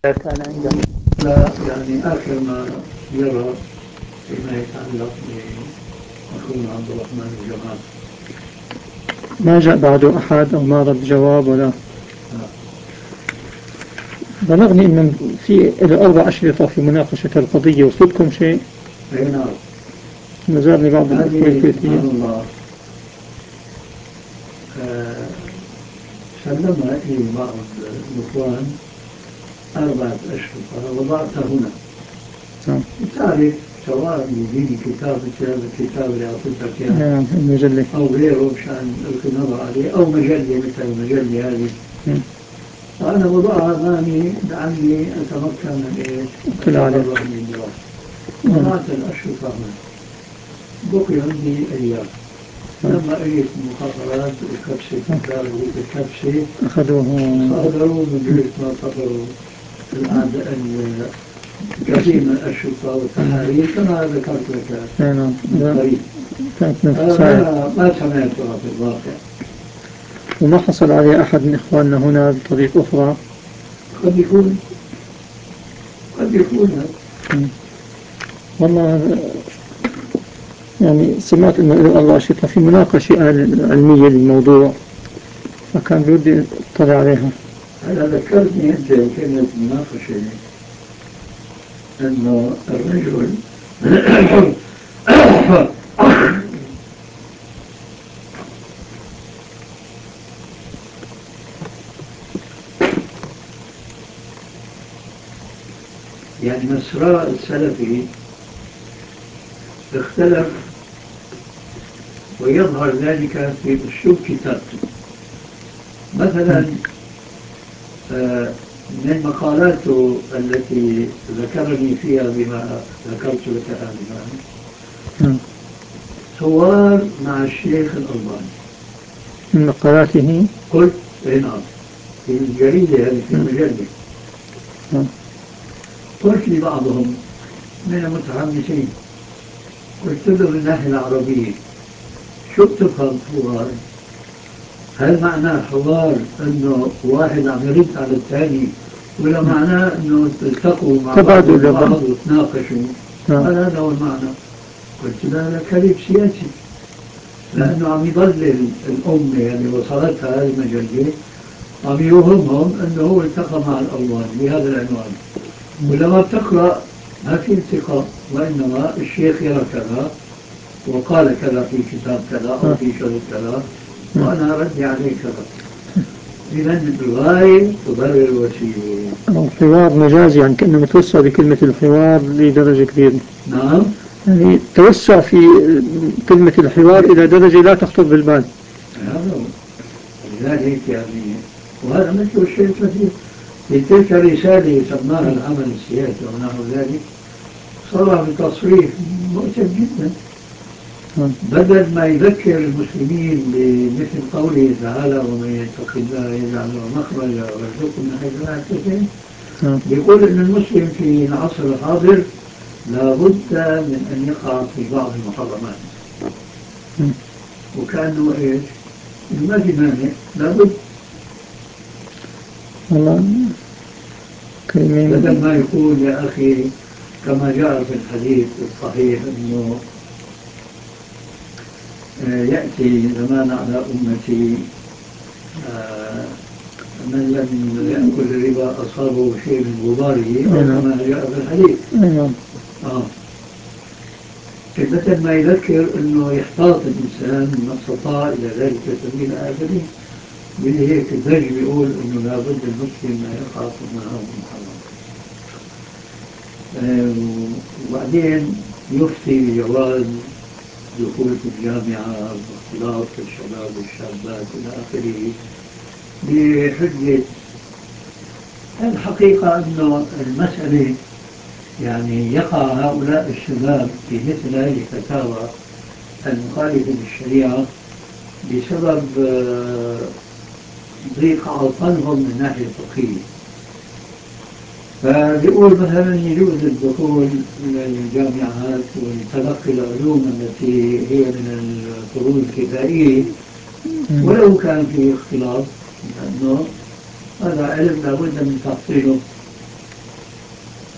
كان عنده. لا يعني آخر ما يرى فيما يتعلق بأخونا عبد الرحمن الجمال. ما جاء بعده أحد أو ما رد جواب ولا؟ بلغني أن في 4 أشرطة في مناقشة القضية، وصلتكم شيء؟ أي نعم. نزارني بعض الأخوة هذه الكويتية. سبحان الله سلمها لي بعض الإخوان 4 أشرطة وضعتها هنا. تعرف سواء يجيني كتاب الكتاب اللي أعطيتك إياه المجلة أو غيره مشان ألقي نظر عليه أو مجلة مثل المجلة هذه. فأنا وضعها أمامي لعلي أتمكن من إيش؟ أتفرغ من الدراسة. وضعت الأشرطة هنا. بقي عندي أيام. لما أجيت المخابرات وكبسة الدار والكبسة صادروا من جهة ما صدروا الأعداء كثير من الأشرطة والتحارير كما ذكرت لك من قريب. ما سمعتها في الواقع. وما حصل عليه أحد من إخواننا هنا بطريقة أخرى؟ قد يكون والله يعني سمعت أنه الله شفنا في مناقشة علمية للموضوع، فكان بدي أطلع عليها. هلا ذكرتني أنت كلمة مناقشة أنه الرجل يعني مسرى السلفي اختلف، ويظهر ذلك في أسلوب كتابته. مثلا من مقالاته التي ذكرني فيها بما ذكرت لك آنفا حوار مع الشيخ الألباني. من مقالاته قلت نعم في الجريدة هذه في المجلة. قلت لبعضهم من المتحمسين، قلت له من الناحية العربية شو بتفهم حوار؟ هل معناه حوار انه واحد عم يرد على الثاني، ولا معناه انه التقوا مع بعض وتناقشوا؟ قال هذا هو المعنى. قلت له هذا كلام سياسي، لانه عم يضلل الامه يعني وصلتها هذه المجله، عم يوهمهم انه هو التقى مع الاول بهذا العنوان. ولما بتقرا ما في التقاء، وانما الشيخ يرى كذا وقال كذا في كتاب كذا او في شرط كذا وانا ردي عليه كذا. إذا الغاية تبرر الوسيلة. الحوار مجازي، يعني كأنه متوسع بكلمة الحوار لدرجة كبيرة. نعم. يعني توسع في كلمة الحوار إلى درجة لا تخطر بالبال. هذا هو. لذلك يعني وهذا مثل الشيء الكثير في تلك الرسالة سماها العمل السياسي ونحو ذلك، صرح بتصريح مؤسف جدا. بدل ما يذكر المسلمين بمثل قوله تعالى ومن يتق الله يجعل له مخرجا ويرزقه من حيث لا يحتسب، بيقول ان المسلم في العصر الحاضر لابد من ان يقع في بعض المحرمات، وكانه ايش؟ ما في مانع، لابد بدل ما يقول يا اخي كما جاء في الحديث الصحيح انه يأتي زمان على أمتي من لم يأكل الربا أصابه شيء من غباره، كما جاء في الحديث. بدل ما يذكر أنه يحتاط الإنسان ما استطاع إلى ذلك سبيل آخرين، من هيك الدرج بيقول أنه لابد المسلم ما يقع في النهار المحرم. وبعدين يفتي بجواز دخول الجامعة واختلاط الشباب والشابات إلى آخره بحجة الحقيقة أنه المسألة يعني يقع هؤلاء الشباب في مثل هذه الفتاوى المخالفة للشريعة بسبب ضيق عطلهم من الناحية الفقهية. فبيقول مثلا يجوز الدخول إلى الجامعات وتلقي العلوم التي هي من الفروض الكفائية ولو كان في اختلاط، لأنه هذا علم لابد من تحصيله.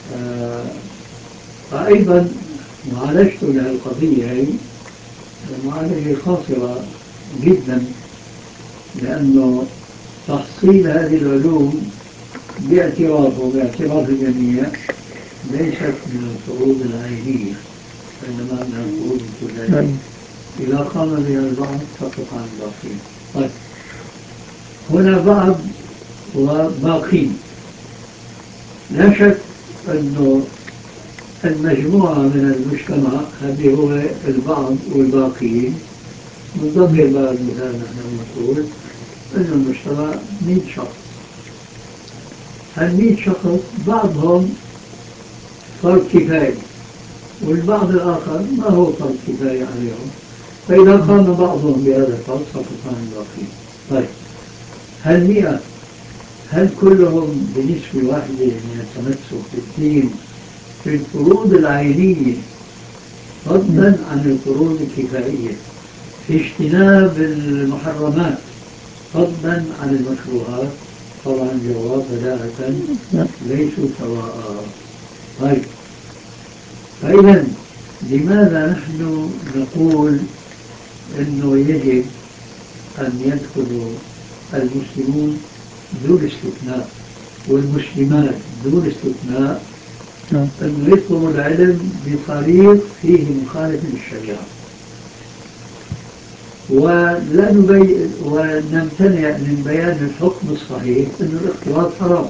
آه، فأيضا معالجته لهالقضية هي معالجة خاطرة جدا، لأنه تحصيل هذه العلوم باعتراف الجميع ليست من الفروض العينية، وإنما من الفروض الكلية. نعم. إذا قام بها البعض سقط عن الباقين. طيب، هنا بعض وباقين. لا شك أنه المجموعة من المجتمع هذه هو البعض والباقين. نضرب بعض مثال، نحن نقول أن المجتمع 100 شخص. هال 100 شخص بعضهم فرض كفاية، والبعض الآخر ما هو فرض كفاية عليهم، فإذا قام بعضهم بهذا الفرض سقط عن الباقين. طيب، هل 100 هل كلهم بنسبة واحدة من التمسك بالدين في الفروض العينية فضلا عن الفروض الكفائية في اجتناب المحرمات فضلا عن المكروهات؟ طبعا الجواب بداهة ليسوا سواء. طيب، فإذا لماذا نحن نقول أنه يجب أن يدخل المسلمون دون استثناء والمسلمات دون استثناء أن يطلبوا العلم بطريق فيه مخالف للشريعة، ولا ونمتنع من بيان الحكم الصحيح أن الاختلاط حرام،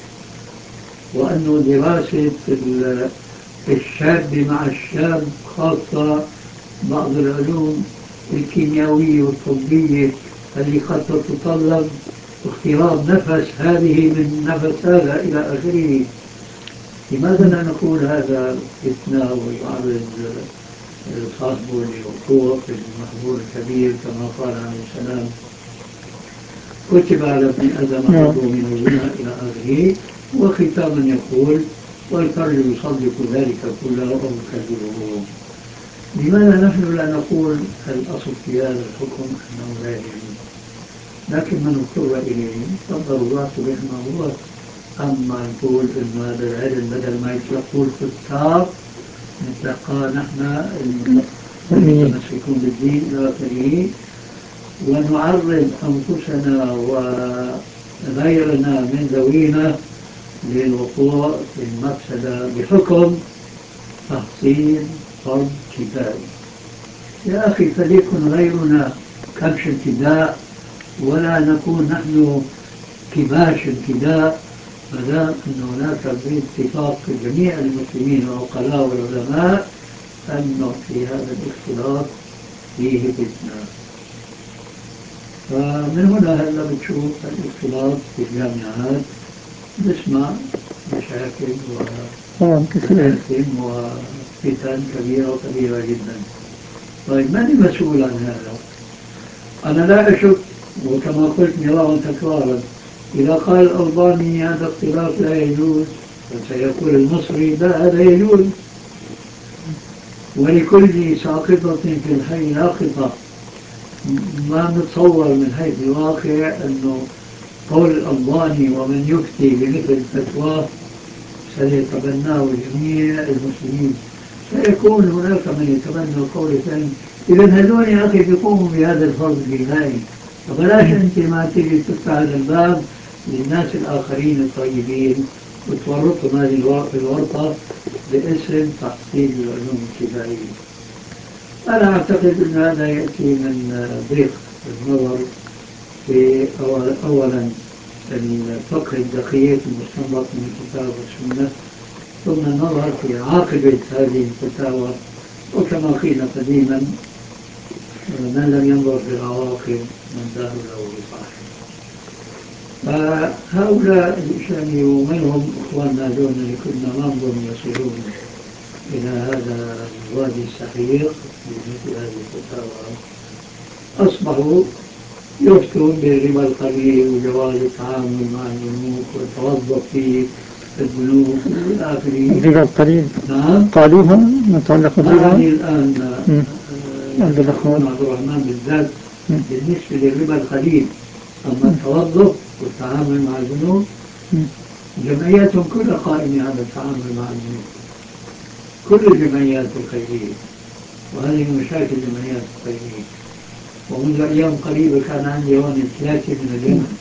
وأنه دراسة الشاب مع الشاب، خاصة بعض العلوم الكيميائية والطبية التي قد تتطلب اختلاط نفس هذه من نفس هذا إلى آخره. لماذا لا نقول هذا استثناء ويعرض صاحبه لوقوع في المحظور الكبير كما قال عليه السلام: كتب على ابن آدم الرجل من الزنا إلى آخره، وختاما يقول: والكرج يصدق ذلك كله أو يكذبه. لماذا نحن لا نقول الأصل في هذا الحكم أنه لا يجوز، لكن من اضطر إليه فالضرورات تبيح المعروفات؟ أما نقول إن هذا العلم بدل ما يتلقوا الفساق نتلقى نحن المتمسكون بالدين إلى آخره، ونعرض أنفسنا وغيرنا من ذوينا للوقوع في المفسدة بحكم تحصيل فرض كفاية. يا أخي، فليكن غيرنا كبش ابتداء ولا نكون نحن كباش ابتداء، ما دام أن هناك باتفاق جميع المسلمين والعقلاء والعلماء أنه في هذا الاختلاط فيه فتنة. فمن هنا هلا بتشوف الاختلاط في الجامعات نسمع مشاكل ومآثم وفتن كبيرة وكبيرة جدا. طيب، من المسؤول عن هذا؟ أنا لا أشك، وكما قلت مرارا تكرارا، إذا قال الألباني هذا اختلاط لا يجوز، فسيقول المصري لا، هذا يجوز. ولكل ساقطة في الحي لاقطة. ما نتصور من حيث الواقع أنه قول الألباني ومن يفتي بمثل فتواه سيتبناه جميع المسلمين، سيكون هناك من يتبنى القول الثاني. إذا هذول يا أخي بيقوموا بهذا الفرض الجنائي، فبلاش أنت ما تيجي تفتح هذا الباب للناس الآخرين الطيبين وتورطهم هذه الورطة باسم تحصيل العلوم الكفائية. أنا أعتقد أن هذا يأتي من ضيق النظر في أولا الفقه الدقيق المستنبط من الكتاب والسنة، ثم النظر في عاقبة هذه الفتاوى، وكما قيل قديما: من لم ينظر في العواقب من ذهب له بصاحب. فهؤلاء يعني ومنهم إخواننا دون اللي كنا ننظر يصلون إلى هذا الوادي السحيق بمثل هذه الفتاوى، أصبحوا يفتون بالربا القليل وجواز التعامل مع البنوك والتوظف في البنوك إلى آخره. الربا القليل، نعم، قالوها متعلقة بالربا. يعني الآن عبد الرحمن بالذات بالنسبة للربا القليل، أما التوظف والتعامل مع البنوك جمعياتهم كلها قائمة على التعامل مع البنوك، كل الجمعيات الخيرية، وهذه مشاكل الجمعيات الخيرية. ومنذ أيام قريبة كان عندي هون 3 من اليمن،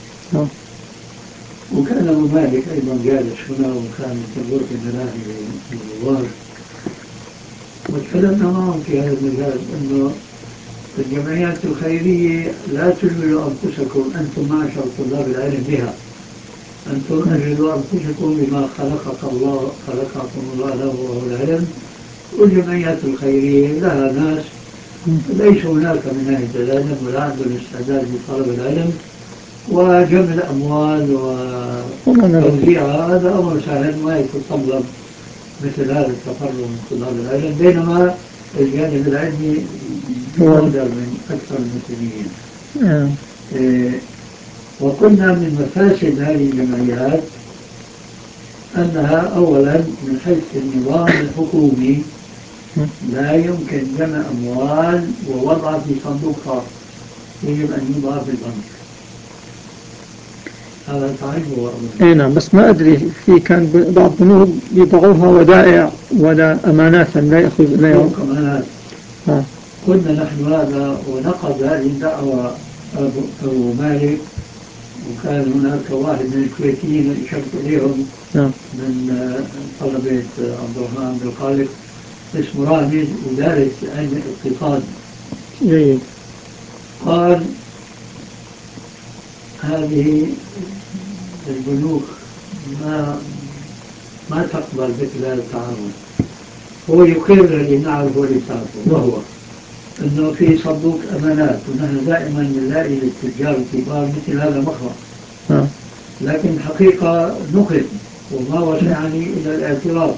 وكان أبو مالك أيضا جالس هنا، وكان في غرفة الملاهي الزوار، وتكلمنا معهم في هذا المجال أنه الجمعيات الخيرية لا تشغلوا أنفسكم أنتم معشر طلاب العلم بها، أنتم أشغلوا أنفسكم بما خلقكم الله له وهو العلم. والجمعيات الخيرية لها ناس ليسوا هناك من أهل العلم ولا عندهم استعداد لطلب العلم، وجمع الأموال وتوزيعها هذا أمر سهل ما يتطلب مثل هذا التفرغ من طلاب العلم، بينما الجانب العلمي مقدر من أكثر المسلمين. وقلنا من مفاسد هذه الجمعيات أنها أولا من حيث النظام الحكومي لا يمكن جمع أموال ووضعها في صندوق خاص، يجب أن يوضع في البنك. هذا تعرفه. اي نعم، بس ما أدري في كان بعض البنوك يضعوها ودائع ولا أمانات لا يأخذ إليها أمانات. قلنا نحن هذا ونقض هذه الدعوة أبو مالك، وكان هناك واحد من الكويتيين اللي شرط إليهم من طلبة عبد الرحمن عبد الخالق اسمه رامز ودارس علم الاقتصاد. قال هذه البنوك ما تقبل مثل هذا التعامل. هو يقر اللي نعرفه لسانه، وهو أنه في صندوق أمانات، ونحن دائما نلاقي للتجار الكبار مثل هذا مخرج، لكن الحقيقة نقل وما وسعني إلى الاعتراف.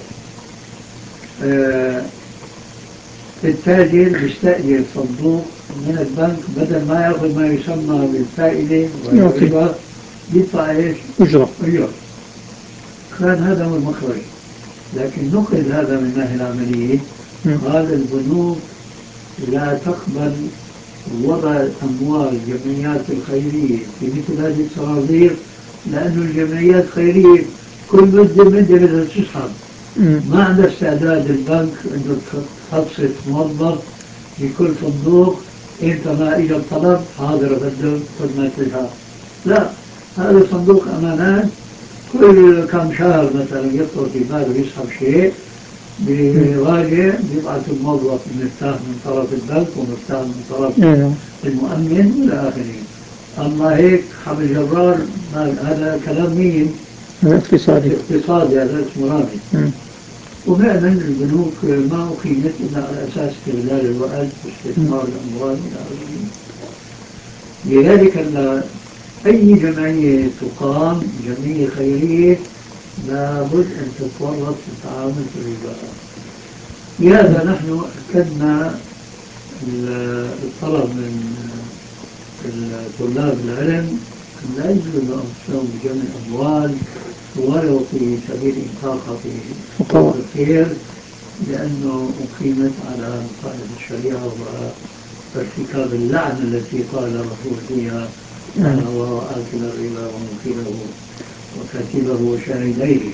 التاجر بيستأجر صندوق من البنك، بدل ما يأخذ ما يسمى بالفائدة والربا يدفع ايش؟ أجرة. كان هذا هو المخرج، لكن نقل هذا من ناحية العملية. قال البنوك لا تقبل وضع أموال الجمعيات الخيرية في مثل هذه الصناديق، لأن الجمعيات الخيرية كل مدة بدها تسحب، ما عندها استعداد البنك أنه تخصص موظف لكل صندوق، أنت ما إجا الطلب حاضر بده خدمتها. لا، هذا صندوق أمانات، كل كم شهر مثلا يخطر في باله يسحب شيء، بيراجع بيبعث الموظف مرتاح من طرف البنك ومرتاح من طرف المؤمن إلى آخره. أما هيك حبل جرار، هذا كلام مين؟ اقتصادي. هذا اسمه رامي. وفعلا البنوك ما أقيمت إلا على أساس استغلال الوقت واستثمار الأموال إلى آخره. لذلك أي جمعية تقام، جمعية خيرية، لابد أن تتورط في التعامل في الربا. لهذا نحن أكدنا الطلب من طلاب العلم أن لا يجوز أنفسهم بجمع أموال ولو في سبيل إنفاقها في طرق الخير، لأنه أقيمت على مخالفة الشريعة وارتكاب اللعنة التي قال الرسول فيها: لعن الله آكل الربا وموكله وكاتبه وشاهديه.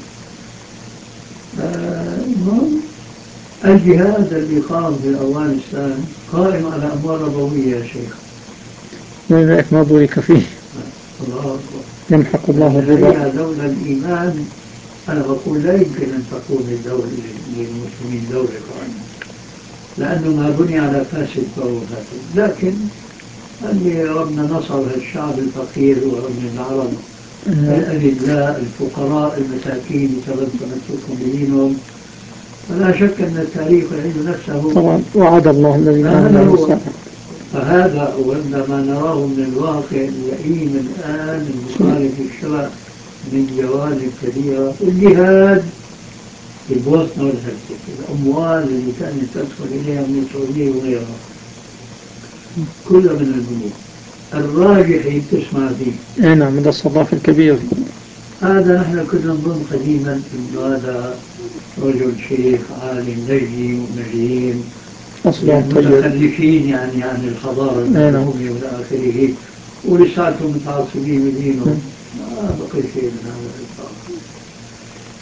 المهم الجهاد اللي قام في أفغانستان قائم على أموال ربوية يا شيخ، لذلك ما بورك فيه. الله أكبر. يمحق الله الربا. هي دولة الإيمان. أنا بقول لا يمكن أن تكون الدولة للمسلمين دولة قائمة، لأنه ما بني على فاسد فهو فاسد. لكن اللي ربنا نصر الشعب الفقير ومن العرب الأذلاء الفقراء المساكين بسبب تمسكهم بدينهم، فلا شك أن التاريخ يعيد نفسه. طبعا وعد الله الذين آمنوا. فهذا وعندما نراه من الواقع اللئيم الآن المخالف للشرع من جوانب كبيرة، الجهاد في البوسنة والهرسك، الأموال اللي كانت تدخل إليها من السعودية وغيرها كلها من البنوك، الراجح تسمع فيه. نعم، هذا الصداق الكبير. هذا نحن كنا نظن قديما إنه هذا رجل شيخ عالم نجي ونجيم متخلفين يعني عن الحضارة الأممية وإلى آخره، ولساتهم متعصبين بدينهم. ما بقي شيء من هذا الإطلاق.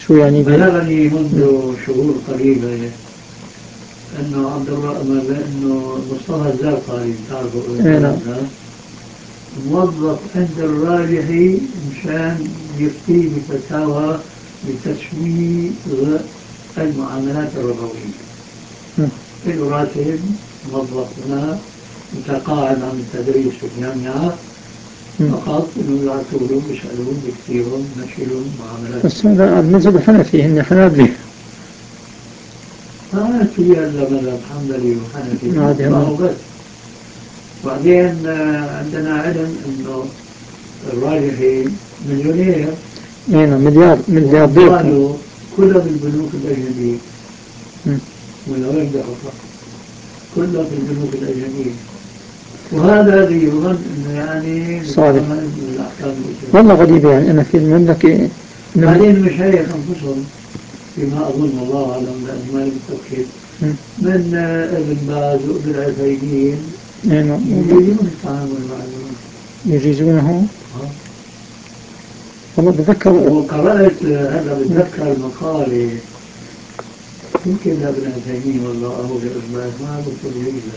شو يعني بلغني منذ شهور قريبة أنه عبد الرحمن أنه مصطفى الزرقاوي تعرفوا الكلام موظف عند الراجحي مشان يفتي بفتاوى بتسويق المعاملات الربوية. له راتب، موظف هنا، متقاعد عن التدريس في الجامعة، فقط إنه يعطوا له يسألون يفتيهم يمشيلهم معاملات. بس هذا المذهب الحنفي هن حنابلة. في هذا مذهب حنبلي وحنفي ما هو بس. بعدين عندنا علم إنه الراجحي مليونير. مليار دولار. كلها بالبنوك الأجنبية. ولا وين بحطها؟ كلها في البنوك الأجنبية. وهذا يظن انه يعني صادق. الاحكام والله غريبة يعني انا في المملكة بعدين المشايخ انفسهم فيما اظن الله اعلم لاني ماني متاكد من ابن باز وابن عثيمين يريدون التعامل معهم. يجيزونه؟ والله بتذكر وقرأت هذا بتذكر مقالة يمكن لابن عثيمين والله أو لابن باز ما بذكر جيدا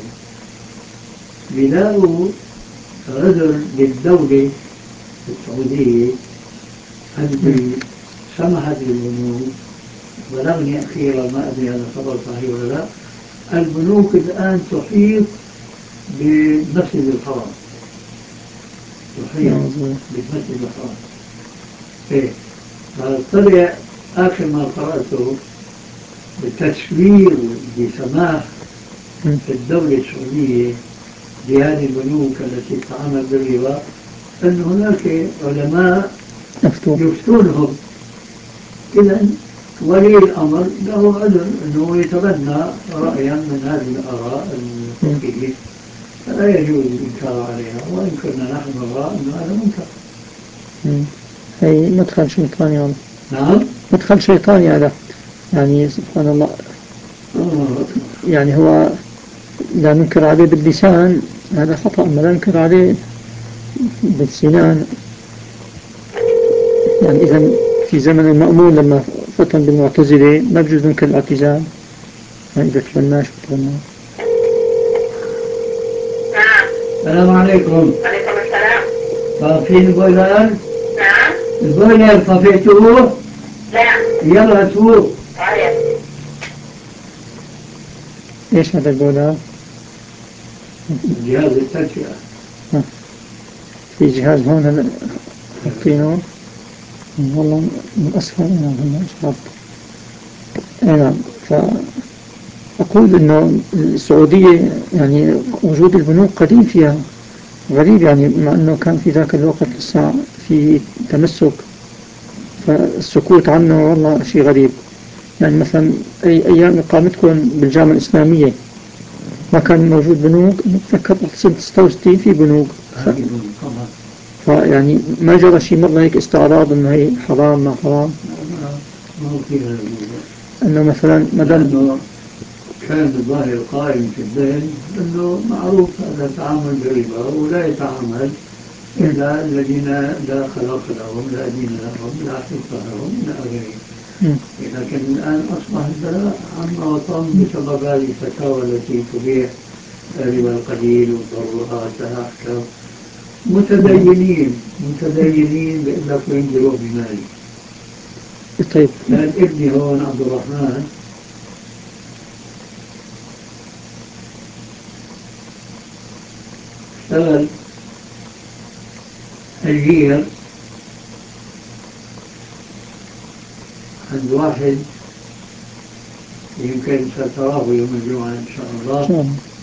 بلاقوا عذر للدولة السعودية التي سمحت للبنوك. بلغني أخيرا ما أدري هذا خبر صحيح ولا لا، البنوك الآن تحيط بالمسجد الحرام. تحيط بالمسجد الحرام. إيه طلع آخر ما قرأته بالتسوير بسماح الدولة السعودية بهذه البنوك التي تتعامل بالربا أن هناك علماء يفتونهم. إذا ولي الأمر له عذر أنه يتبنى رأيا من هذه الآراء الفقهية فلا يجوز الإنكار عليها، وإن كنا نحن نرى أن هذا منكر. هي مدخل شيطاني والله. نعم مدخل شيطاني هذا يعني سبحان الله. يعني هو لا ننكر عليه باللسان هذا خطأ، ما لا ننكر عليه بالسنان. يعني إذا في زمن المأمون لما فتن بالمعتزلة ما بجوز ننكر الاعتزال يعني إذا تبناش بتبناه. السلام عليكم. عليكم السلام. طافين البويلر؟ نعم. البويلر طفيتوه؟ لا. يلا هاتوه. طيب. إيش هذا البويلر؟ جهاز التدفئة. في جهاز هون حاطينه والله من أسفل أنا مش عارف. نعم. فأقول إنه السعودية يعني وجود البنوك قديم فيها غريب، يعني مع أنه كان في ذاك الوقت لسه في تمسك، فالسكوت عنه والله شيء غريب. يعني مثلا أيام إقامتكم بالجامعة الإسلامية ما كان موجود بنوك؟ نتذكر سنة 66 في بنوك. فيعني ما جرى شيء مرة هيك استعراض إنه هي حرام ما حرام؟ ما هو فيها الموضوع. إنه مثلا لأنه كان الظاهر القائم في الذهن أنه معروف هذا تعامل بالربا ولا يتعامل إلا الذين لا خلاق لهم لا دين لهم لا حقوق لهم إلى آخره. لكن الآن أصبح البلاء عما وطن بسبب هذه الفتاوى التي تبيح ربا القليل والضرورات لها أحكام. متدينين بيقول لك وين بيروح بمالي. طيب. كان ابني هون عبد الرحمن اشتغل أجير عند واحد يمكن ستراه يوم الجمعة إن شاء الله.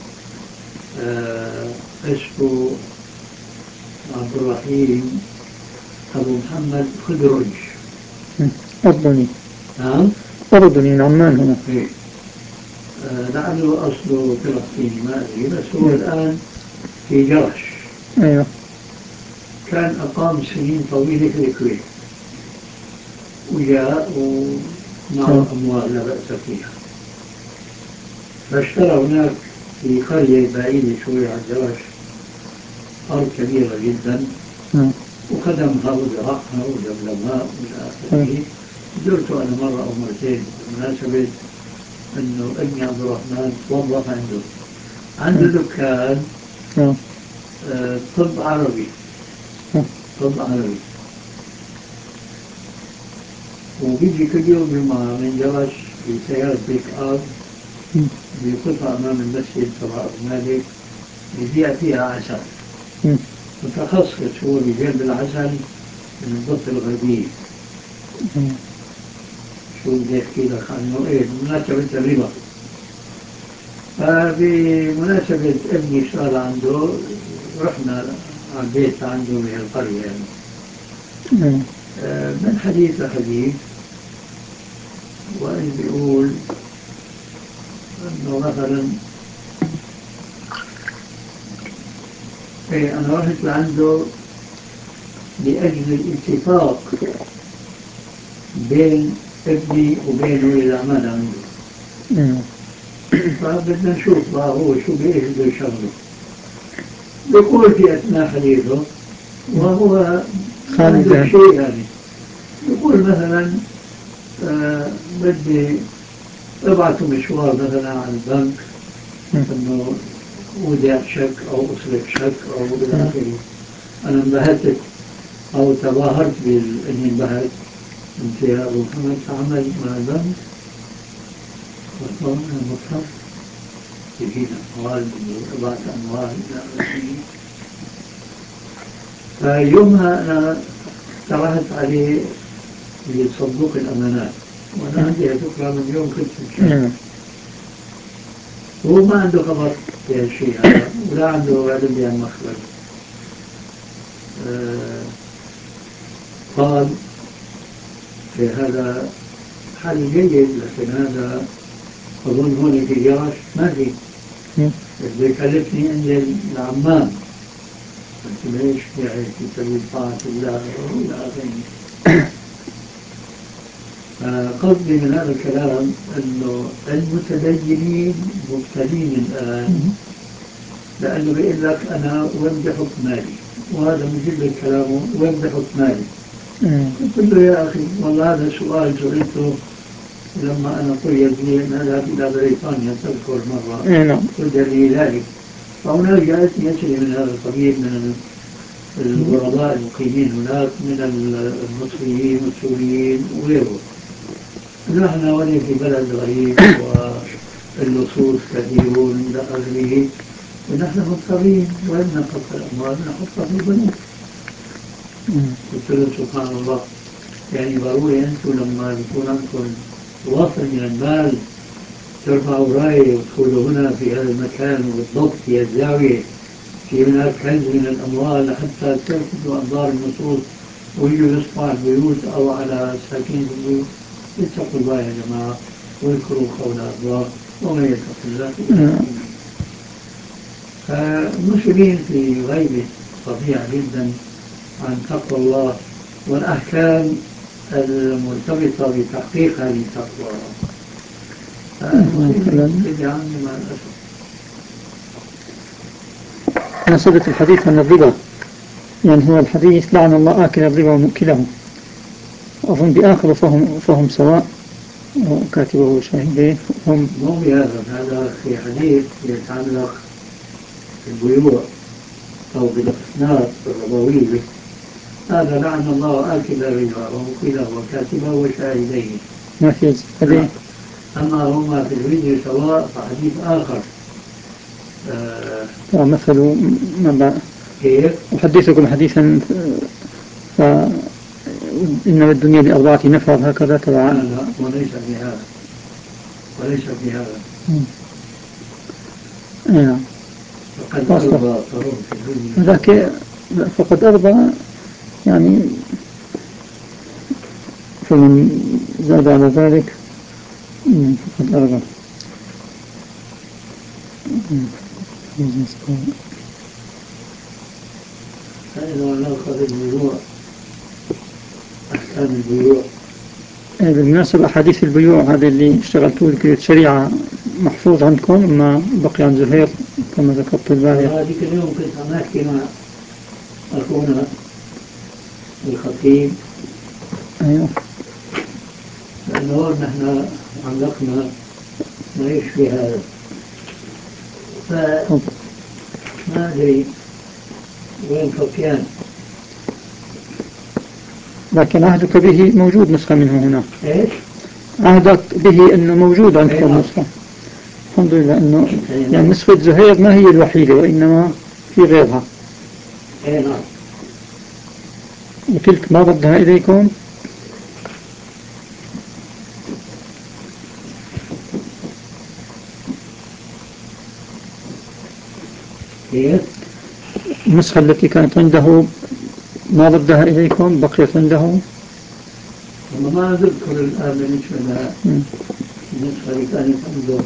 اسمه عبد الرحيم أبو محمد خدرج. أردني. نعم أردني من عمان هنا. إيه. لعله أصله فلسطيني ما أدري، بس هو الآن في جرش. أيوه. كان أقام سنين طويلة في الكويت وجاء ومعه أموال لا بأس فيها، فاشترى هناك في قرية بعيدة شوي عن جرش أرض كبيرة جدا وخدمها وزرعها ولملمها وإلى آخره. زرته أنا مرة أو مرتين بمناسبة إنه ابني عبد الرحمن توظف عنده دكان طب عربي، طب عربي، وبيجي كل يوم جمعة من جرش بسيارة بيك أب بقطعة أمام المسجد تبع أبو مالك بيبيع فيها عسل متخصص، هو بجلب العسل من الضفة الغربية. شو بدي أحكي لك عنه؟ إيه بمناسبة الربا، فبمناسبة ابني اشتغل عنده رحنا على البيت عنده من القرية يعني. من حديث لحديث وإن بيقول أنه مثلا إيه أنا رحت لعنده لأجل الاتفاق بين ابني وبينه إذا عمل عنده، فبدنا نشوف بقى هو شو بده يشغله. يقول في أثناء حديثه وهو عنده شيء يعني، يقول مثلا بدي ابعثوا مشوار مثلا على البنك انه وديع شك او اصرف شك او الى اخره. انا انبهرت او تظاهرت باني انبهرت. قلت يا ابو محمد تعمل مع البنك؟ وطبعا مصرف يجينا اموال ابعث اموال الى اخره. فيومها انا اقترحت عليه بصندوق الامانات، وانا عندي فكره من يوم كنت في الشركه. هو ما عنده خبر في هالشيء هذا ولا عنده علم بهالمخرج. قال في هذا حل جيد، لكن هذا أظن هون في جراش ما في، بده يكلفني انزل العمام. قلت له ليش يعني تسوي طاعة الله إلى آخره. قصدي من هذا الكلام أنه المتدينين مبتلين الآن، لأنه بيقول لك أنا وين بحط مالي، وهذا من جد كلامه وين بحط مالي. قلت له يا أخي والله هذا سؤال سئلته لما أنا طيب لي أن أذهب إلى بريطانيا تذكر مرة قلت لي ذلك، فهناك جاءتني أسئلة من هذا القبيل من الغرباء المقيمين هناك من المصريين والسوريين وغيرهم. نحن هنا في بلد غريب واللصوص كثيرون إلى آخره، ونحن مضطرين وين نحط الأموال؟ نحطها في البنوك. قلت له سبحان الله، يعني ضروري أنتم لما يكون عندكم وفر من المال ترفعوا راية وتقولوا هنا في هذا المكان وبالضبط في الزاوية في هناك كنز من الأموال حتى تلفتوا أنظار النصوص ويجوا يصفوا على البيوت أو على ساكنين البيوت. اتقوا الله يا جماعة واذكروا قول الله ومن يتق الله. فالمسلمين في غيبة فظيعة جدا عن تقوى الله والأحكام المرتبطة بتحقيق هذه التقوى. المسلمين في عامة مع الأسف. مناسبة الحديث عن الربا، يعني هو الحديث لعن الله آكل الربا ومؤكله، أظن بآخره فهم سواء وكاتبه وشاهده هم مو هذا في حديث يتعلق بالبيوع أو بالأصناف الربوية. هذا لعن الله آكل الربا ومؤكله وكاتبه وشاهديه. ما في حديث. أما هما في الفيديو سواء فحديث آخر. مثل ما أحدثكم حديثا إن الدنيا بأربعة نفر هكذا تبعا. لا وليس في هذا، وليس في هذا. نعم. فقد أرضى ذاك فقد أرضى يعني، فمن زاد على ذلك فقد أرضى. فإذا نأخذ البيوع أحكام البيوع. بالمناسبة أحاديث البيوع هذه اللي اشتغلتوا لكي شريعة محفوظ عندكم ما بقي عن زهير كما ذكرت البارحة. هذيك اليوم كنت عم أحكي مع أخونا الخطيب. أيوه. لأنه نحن علقنا ما يشبه هذا، فما أدري وين سفيان. لكن عهدك به موجود نسخة منه هنا. إيش؟ عهدك به أنه موجود عندك النسخة. الحمد لله أنه يعني نسخة زهير ما هي الوحيدة وإنما في غيرها. نعم. وتلك ما ردها إليكم. النسخة التي كانت عنده ما ردها إليكم بقيت عنده. أنا ما أذكر الآن بالنسبة لها النسخة اللي كانت عنده،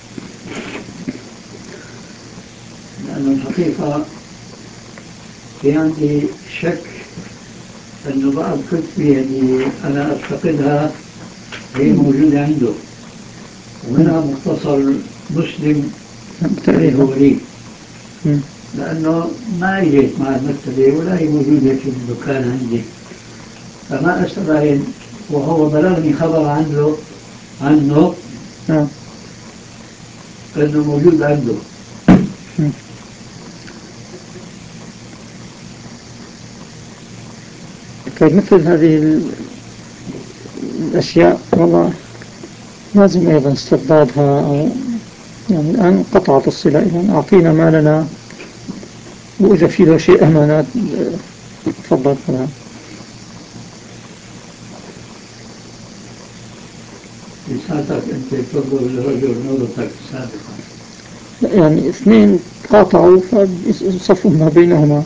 لأن الحقيقة في عندي شك أنه بعض كتبي اللي أنا أعتقدها هي موجودة عنده، ومنها مختصر مسلم الهولي، لأنه ما إجيت مع المكتبة ولا هي موجودة في الدكان عندي، فما أستبعد. وهو بلغني خبر عنه أنه موجود عنده. طيب مثل هذه الأشياء والله لازم أيضا استردادها، أو يعني الآن قطعت الصلة، إذن أعطينا ما لنا، وإذا في له شيء أمانات تفضل فلها. لساتك أنت تنظر لرجل نظرتك سابقا، يعني اثنين قاطعوا فصفوا ما بينهما.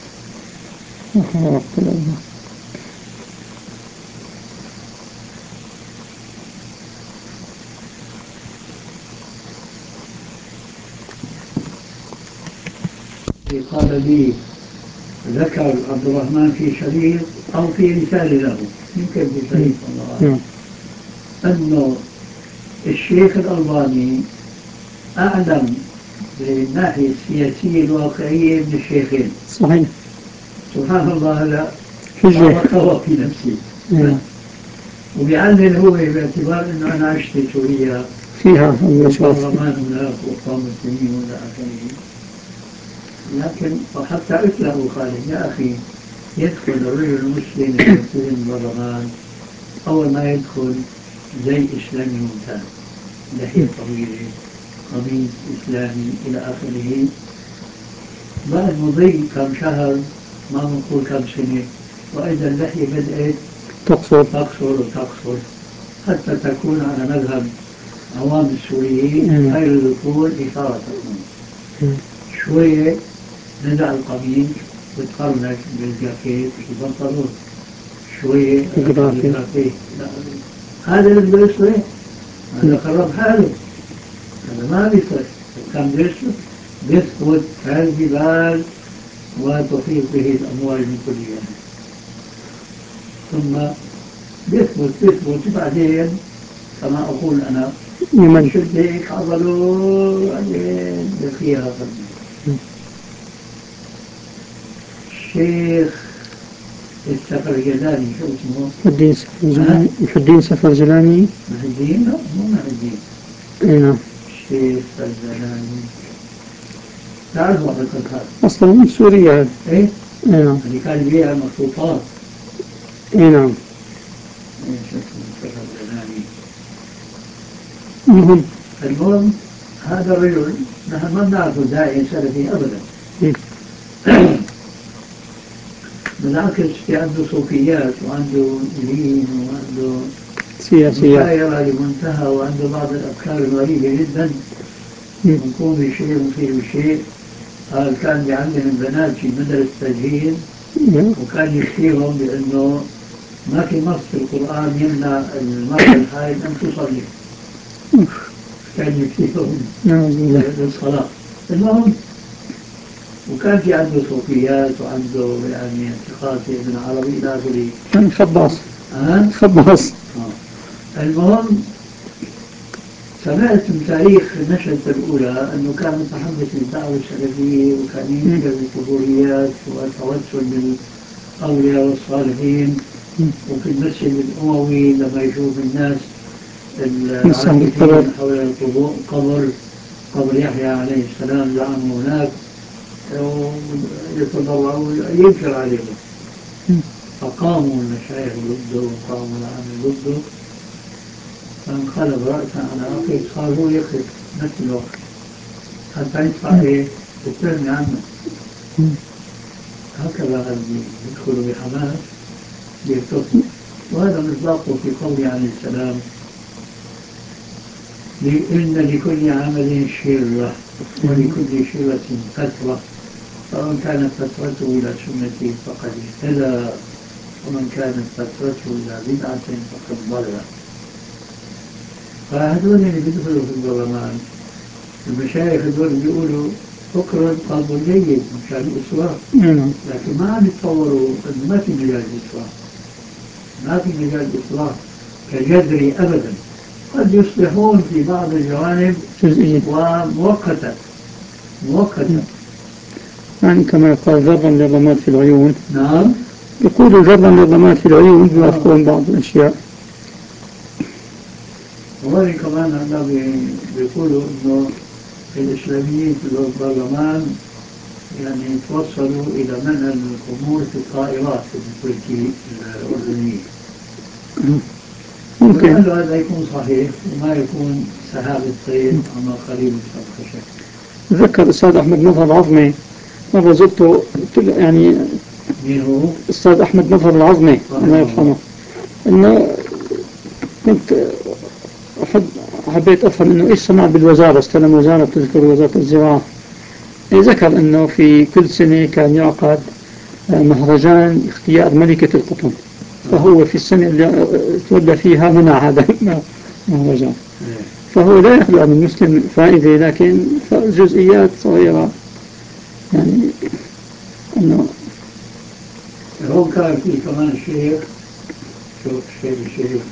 قال لي ذكر عبد الرحمن في شريط أو في رسالة له، يمكن في شريط الله، أنه الشيخ الألباني أعلم بالناحية السياسية الواقعية من الشيخين. صحيح. سبحان الله، لا حجة في نفسي. وبيعلل هو باعتبار أنه أنا عشت سوريا فيها البرلمان هناك وقام مسلمين وإلى آخره. لكن وحتى قلت له خالد يا أخي، يدخل الرجل المسلم يمثل البرلمان أول ما يدخل زي إسلامي ممتاز، لحية طويلة، قميص إسلامي إلى آخره. بعد مضي كم شهر، ما بنقول كم سنة، وإذا اللحية بدأت تقصر حتى تكون على مذهب عوام السوريين خير الدخول إثارة تكون. شوية نزع القميص بتقرنش بالجاكيت البنطلون، شوية الجاكيت. هذا اللي بده يصلح، هذا خرب حاله، هذا ما بيصلح. كم بيثبت كالجبال وتحيط به الأموال من كل جانب، ثم بيثبت بعدين كما أقول أنا شد هيك عضله بعدين بخيها الشيخ السفرجلاني، شو اسمه؟ محي السفرجلاني. محي لا مو محي نعم. الشيخ السفرجلاني تعرفوا حقيقة أصلا من سوريا. إيه؟ نعم. اللي كان يبيع مخطوطات. نعم. الشيخ السفرجلاني. المهم هذا الرجل نحن ما بنعرفه داعي سلفي أبدا. بالعكس في عنده صوفيات وعنده لين وعنده مشايرة لمنتهى، وعنده بعض الأفكار الغريبة جدا. نقوم بشيء ونصير بشيء. قال كان بيعلم البنات في مدرسة تجهيز، وكان يفتيهم بأنه ما في نص في القرآن يمنع المرأة الحائض أن تصلي. كان يفتيهم للصلاة. المهم، وكان في عنده صوفيات وعنده يعني اعتقاد في ابن عربي إلى آخره. كان خباص. المهم، سمعت من تاريخ نشأته الأولى أنه كان متحمس للدعوة السلفية، وكان ينكر القبوريات والتوسل بالأولياء والصالحين. وفي المسجد الأموي لما يشوف الناس العاكفين حول قبر يحيى عليه السلام زعموا هناك ويتضرعوا ينكر عليهم، فقاموا المشايخ ضده وقاموا العامل ضده، فانقلب رأسا على عقب، صار هو يخرج نفس الوقت حتى يدفع ايه الثاني عنه. هكذا يدخلوا بحماس يرتقوا، وهذا مصداقه في قوله عليه السلام: إن لكل عمل شرة ولكل شرة فترة، فمن كانت فترته إلى سنتي فقد اهتدى، ومن كانت فترته إلى بدعة فقد ضل. فهذول اللي بيدخلوا في البرلمان المشايخ هذول بيقولوا فكرة قلب جيد مشان الإصلاح، لكن ما عم يتصوروا أنه ما في مجال الإصلاح، ما في مجال الإصلاح كجذري أبدا. قد يصلحون في بعض الجوانب ومؤقتا يعني كما يقال ذرا للرماد في العيون. نعم، يقولوا ذرا للرماد في العيون يوافقون بعض الأشياء. وهذه كمان هلا بيقولوا إنه الإسلاميين في البرلمان يعني توصلوا إلى منع الخمور في الطائرات التركية الأردنية. ممكن هذا يكون صحيح وما يكون سحابة صيد أما قريب الخشب. ذكر الأستاذ أحمد مظهر العظمي مرة زرته، يعني مين هو؟ الأستاذ أحمد مظهر العظمي الله يرحمه، إنه كنت حبيت أفهم إنه إيش صنع بالوزارة، استلم وزارة تذكر وزارة الزراعة. ذكر إنه في كل سنة كان يعقد مهرجان اختيار ملكة القطن، فهو في السنة اللي تولى فيها منع هذا المهرجان، فهو لا يخلو عن المسلم فائدة، لكن جزئيات صغيرة يعني إنه هو كان في كمان شيخ، شوف الشيخ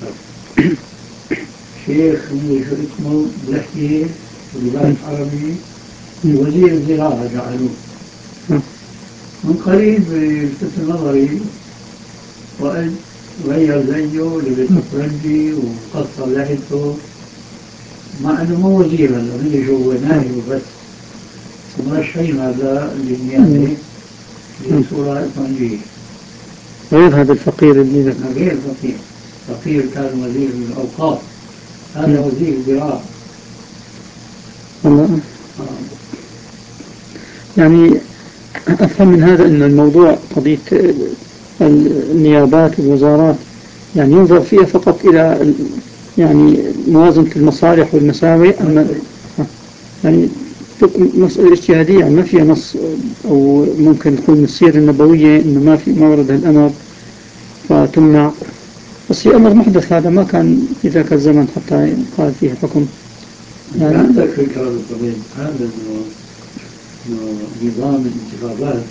شيخ شو اسمه بلحكي ولباس عربي، وزير الزراعة جعلوه. من قريب لفت نظري وقد غير زيه لبس فرنجي وقصر لحيته، مع انه مو وزير هلا بيجي هو نائب بس، مرشحين هذا للنيابة بصورة فرنجية. غير هذا الفقير اللي ذكر، غير فقير كان وزير الأوقاف، هذا وزير الزراعة. يعني أفهم من هذا أن الموضوع قضية النيابات والوزارات يعني ينظر فيها فقط إلى يعني موازنة المصالح والمساوئ، أما يعني مسألة اجتهادية، يعني ما فيها نص، أو ممكن تكون من السيرة النبوية إنه ما ورد هالأمر فتمنع، بس هي أمر محدث، هذا ما كان في ذاك الزمن حتى قال فيه حكم. يعني عندك فكرة بالطبيب هذا إنه نظام الانتخابات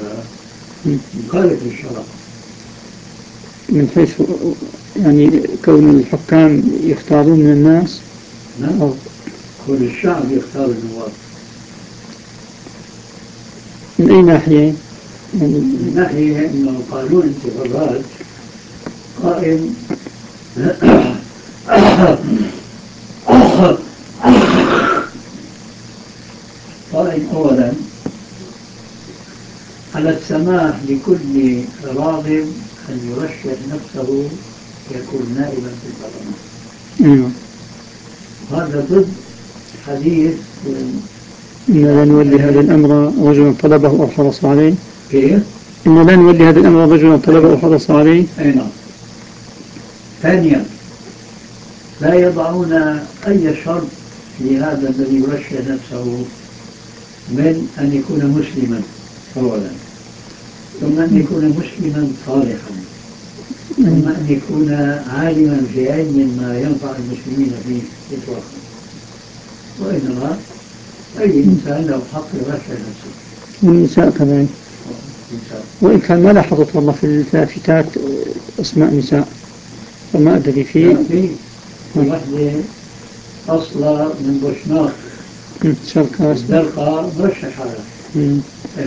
مخالف للشرع من حيث يعني كون الحكام يختارون من الناس، نعم، كون الشعب يختار النواب. من أي ناحية؟ من ناحية أنه قانون الانتخابات قائم قائم أولا على السماح لكل راغب أن يرشح نفسه يكون نائبا في البرلمان. هذا ضد حديث إن لا نولي هذا الأمر رجلا طلبه أو حرص عليه. كيف؟ إن لا نولي هذا الأمر رجلا طلبه أو حرص عليه. أي نعم. ثانيا لا يضعون أي شرط لهذا الذي يرشح نفسه من أن يكون مسلما أولا، ثم أن يكون مسلما صالحا، ثم أن يكون عالما في علم ما ينفع المسلمين فيه إطلاقا، وإنما أي إنسان له حق يرشح نفسه. والنساء كمان، وإن كان ما لاحظت والله في اللافتات أسماء نساء فما أدري فيه. في واحدة أصلا من بوشناق الزرقاء مرشحة لها.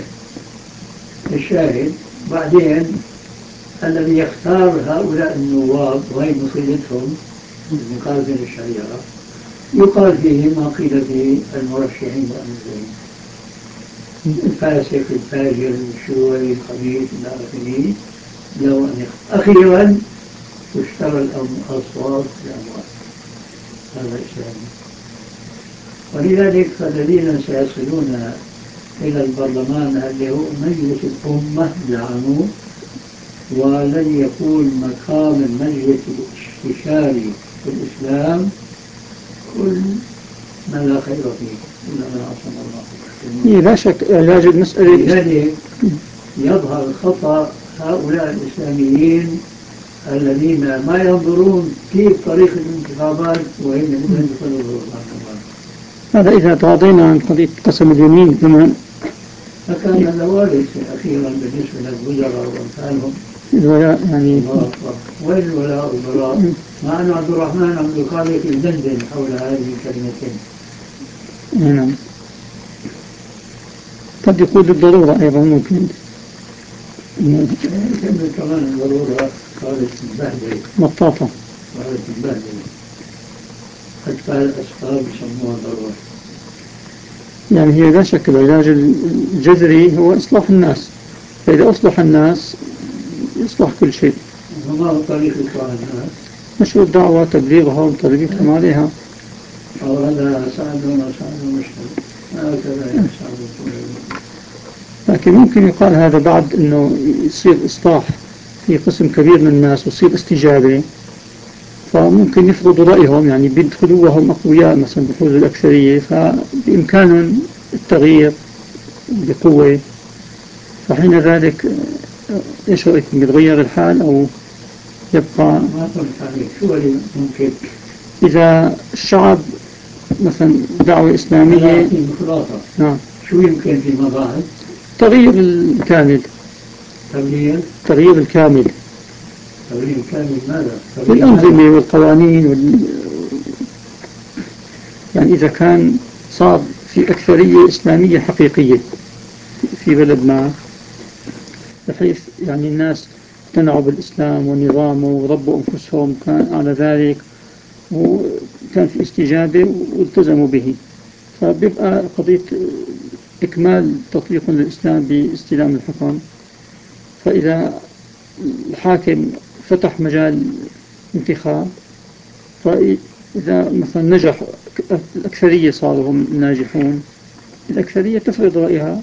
الشاهد بعدين الذي يختار هؤلاء النواب وهي مصيبتهم المخالفين للشريعة يقال فيهم ما قيل في المرشحين الأمريكيين الفاسق الفاجر الشيوعي الخبيث إلى آخره. لو أن أخيرا تشترى الأصوات بأموال هذا إسلامي. ولذلك فالذين سيصلون إلى البرلمان اللي هو مجلس الأمة زعموا، ولن يكون مقام المجلس الاستشاري في الإسلام كل ما لا خير فيه إلا ما عصم الله. لا شك علاج المسألة. لذلك يظهر خطأ هؤلاء الإسلاميين الذين ما ينظرون كيف طريقة الانتخابات وهم يدخلوا هذا إذا تغاضينا عن قضية قسم اليمين كمان. فكان هذا وارد أخيرا بالنسبة للوزراء وأمثالهم. الولاء يعني وين الولاء والبراء؟ مع أن عبد الرحمن عبد الخالق يدندن حول هذه الكلمتين. نعم. قد يكون للضرورة أيضا ممكن. كمان الضرورة صارت مبهدلة مطاطة. صارت مبهدلة حتى الأصحاب يسموها ضرورة. يعني هي لا شك العلاج الجذري هو إصلاح الناس، فإذا أصلح الناس يصلح كل شيء. وما هو طريق إصلاح الناس؟ نشر الدعوة، تبليغها وتربيتهم عليها. أو هذا سعد مشكلة هكذا يسعد. لكن ممكن يقال هذا بعد أنه يصير إصلاح في قسم كبير من الناس ويصير استجابة، فممكن يفرضوا رأيهم، يعني بيدخلوا وهم أقوياء مثلا بحوز الأكثرية، فبإمكانهم التغيير بقوة. فحين ذلك إيش رأيكم، يتغير الحال أو يبقى؟ ما فهمت عليك، شو اللي ممكن؟ إذا الشعب مثلا دعوة إسلامية. نعم. شو يمكن فيما بعد؟ تغيير الكامل. تغيير الكامل. تغيير الكامل ماذا؟ الأنظمة والقوانين يعني إذا كان صار في أكثرية إسلامية حقيقية في بلد ما، بحيث يعني الناس اقتنعوا بالإسلام ونظامه وربوا أنفسهم كان على ذلك، وكان في استجابة والتزموا به، فبيبقى قضية إكمال تطبيق للإسلام باستلام الحكم. فإذا الحاكم فتح مجال انتخاب، فإذا مثلا نجح الأكثرية صاروا هم ناجحون، الأكثرية تفرض رأيها.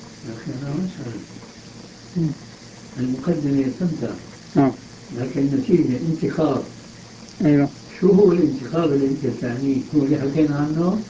المقدمة تبدأ لكن النتيجة انتخاب. أيوة. شو هو الانتخاب اللي انت تعنيه؟ هو اللي حكينا عنه؟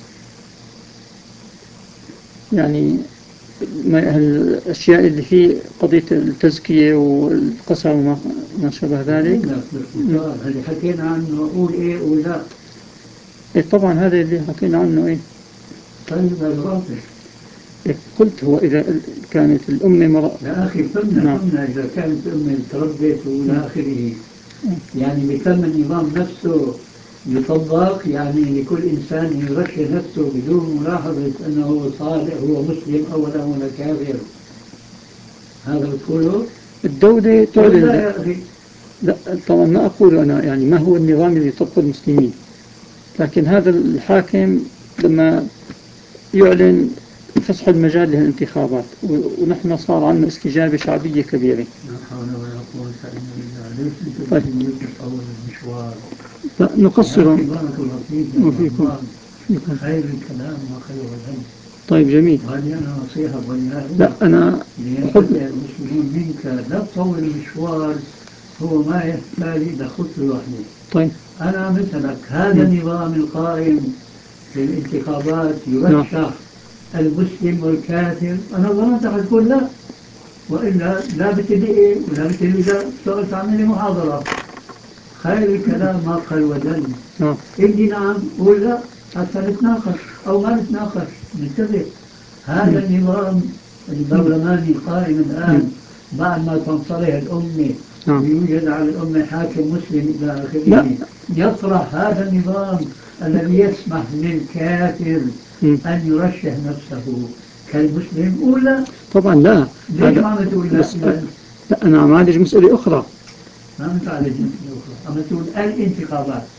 يعني الأشياء اللي فيه قضية التزكية والقسم وما شابه ذلك. اللي حكينا عنه قول إيه ولا؟ إيه طبعا هذا اللي حكينا عنه. إيه طيب هذا واضح. قلت هو إذا كانت الأمة يا أخي فهمنا إذا كانت الأمة تربت وإلى آخره، يعني بتم النظام نفسه يطبق، يعني لكل إنسان يرشح نفسه بدون ملاحظة أنه صالح هو مسلم أولا ولا كافر. هذا بتقوله؟ الدولة تعلن. لا يا أخي. لا طبعا ما أقول أنا يعني ما هو النظام اللي يطبق المسلمين، لكن هذا الحاكم لما يعلن فسح المجال للانتخابات ونحن صار عندنا استجابة شعبية كبيرة. لا حول ولا قوة إلا بالله. ليش أنتم بتسووا أول المشوار؟ لا نقصر. بارك الله فيكم. خير الكلام وخير العلم. طيب جميل. وهذه أنا نصيحة وإياك. لا أنا أحب المسلمون منك لا تطول المشوار، هو ما يحتاج إلى خطوة واحدة. طيب أنا مثلك هذا النظام القائم في الانتخابات يرشح المسلم والكافر، أنا ظننت حتقول لا، وإلا لا بتدعي ولا بتدعي إذا سألت عن محاضرة. خير الكلام ما قل ودل. إني نعم ولا حتى نتناقش أو ما نتناقش نتفق. هذا النظام البرلماني القائم الآن بعد ما تنصرح الأمة ويوجد على الأمة حاكم مسلم إلى آخره، يطرح هذا النظام الذي يسمح للكافر أن يرشح نفسه كالمسلم ولا؟ طبعا لا. ليش ما عم تقول لا؟ لا أنا عم أعالج مسألة أخرى. ما متعالج مسألة أخرى، عم تقول الانتخابات.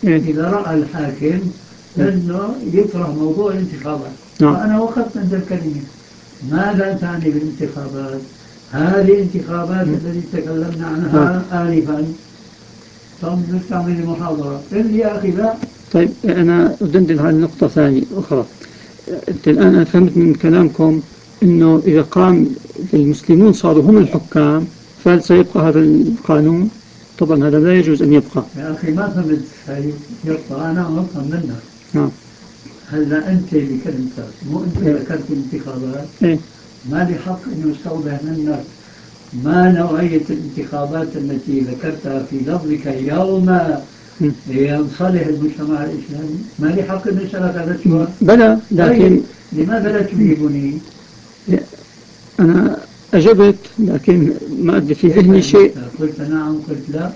إذا رأى الحاكم أنه يطرح موضوع الانتخابات. فأنا وقفت عند الكلمة، ماذا تعني بالانتخابات؟ هذه الانتخابات التي تكلمنا عنها آنفا نستعمل المحاضرة. قل لي يا أخي لا. طيب أنا أدندن على نقطة ثانية أخرى. الآن أنا فهمت من كلامكم أنه إذا قام المسلمون صاروا هم الحكام فهل سيبقى هذا القانون؟ طبعا هذا لا يجوز أن يبقى. يا أخي ما فهمت يبقى، أنا أفهم منك. هلا أنت اللي كلمتك، مو أنت اللي ذكرت الانتخابات. ما لي حق أن يستوضح منك ما نوعية الانتخابات التي ذكرتها في لفظك يوم ينصلح المجتمع الإسلامي. ما لي حق أن أسألك هذا السؤال. بلى، لكن لماذا لا تجيبني؟ أنا أجبت لكن ما أدري في ذهني شيء. قلت نعم، قلت لا.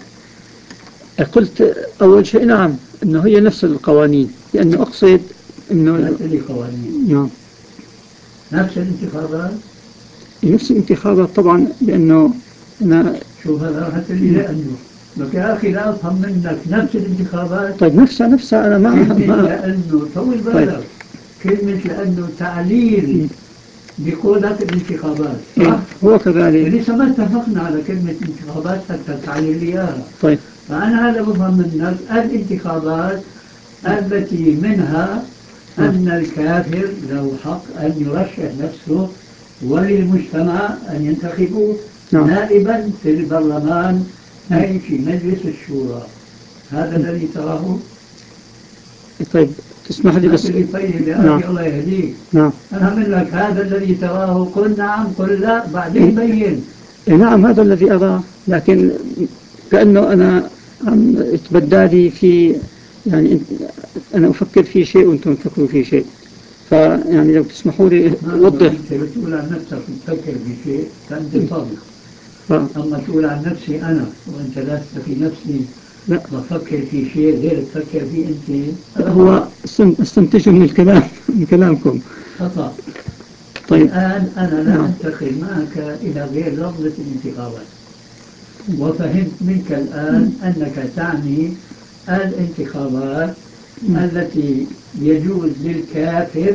قلت أول شيء نعم، أنه هي نفس القوانين، لأنه أقصد أنه نفس القوانين. نعم. نفس الانتخابات. نفس الانتخابات طبعا، لأنه أنا شوف هذا حتى لي لأنه لك يا أخي لا أفهم منك نفس الانتخابات. طيب نفسها أنا ما لأنه طول بالك. كلمة لأنه تعليل بقولك الانتخابات صح؟ هو كذلك. لسه ما اتفقنا على كلمة انتخابات حتى تعليل إياها. طيب فأنا هذا بفهم منك الانتخابات التي منها أن الكافر له حق أن يرشح نفسه وللمجتمع أن ينتخبوا نائبا في البرلمان أي في مجلس الشورى. هذا الذي تراه. طيب تسمح لي بس. طيب يا أخي الله يهديك. أنا من لك هذا الذي تراه، قل نعم قل لا بعدين بين. نعم هذا الذي أراه، لكن كأنه أنا عم اتبدالي في يعني أنا أفكر في شيء وأنتم تفكروا في شيء، فيعني لو تسمحوا لي أوضح. أنت بتقول عن نفسك تفكر في شيء فأنت صادق. أما تقول عن نفسي أنا وأنت لست في نفسي لا بفكر في شيء غير تفكر فيه أنت، هو استنتج من الكلام من كلامكم خطأ. طيب الآن أنا لا أنتقل معك إلى غير لفظة الانتخابات، وفهمت منك الآن أنك تعني الانتخابات التي يجوز للكافر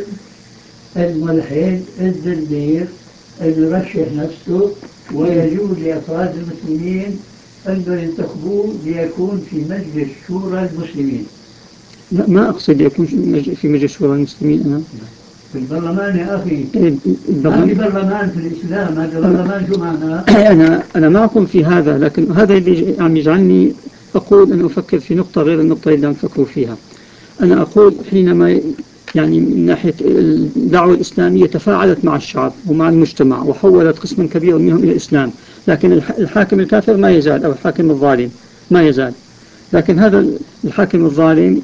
الملحد الزنديق أن يرشح نفسه، ويجوز لأفراد المسلمين أن ينتخبوه ليكون في مجلس شورى المسلمين. لا ما أقصد يكون في مجلس شورى المسلمين. أنا في البرلمان يا أخي. ما في برلمان في الإسلام، هذا برلمان شو معناه؟ أنا معكم في هذا، لكن هذا اللي عم يجعلني أقول أن أفكر في نقطة غير النقطة اللي عم تفكروا فيها. أنا أقول حينما يعني من ناحية الدعوة الإسلامية تفاعلت مع الشعب ومع المجتمع وحولت قسما كبيرا منهم إلى الإسلام، لكن الحاكم الكافر ما يزال، أو الحاكم الظالم ما يزال. لكن هذا الحاكم الظالم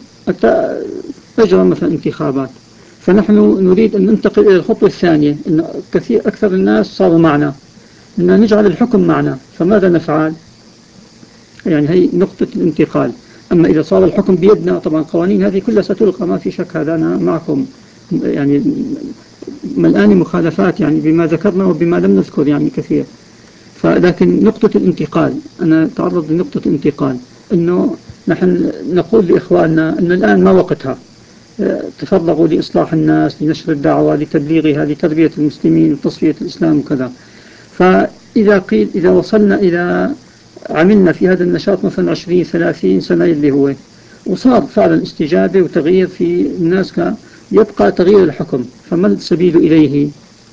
أجرى مثلا انتخابات، فنحن نريد أن ننتقل إلى الخطوة الثانية، أن أكثر الناس صاروا معنا، أن نجعل الحكم معنا، فماذا نفعل؟ يعني هي نقطة الانتقال. أما إذا صار الحكم بيدنا طبعا قوانين هذه كلها ستلقى، ما في شك، هذا أنا معكم يعني ملآن مخالفات يعني بما ذكرنا وبما لم نذكر يعني كثير. لكن نقطة الانتقال أنا تعرض لنقطة الانتقال، أنه نحن نقول لإخواننا أن الآن ما وقتها، تفرغوا لإصلاح الناس، لنشر الدعوة، لتبليغها، لتربية المسلمين وتصفية الإسلام وكذا. فإذا قيل إذا وصلنا إلى عملنا في هذا النشاط مثلا 20-30 سنة اللي هو وصار فعلا استجابة وتغيير في الناس، يبقى تغيير الحكم، فما السبيل إليه؟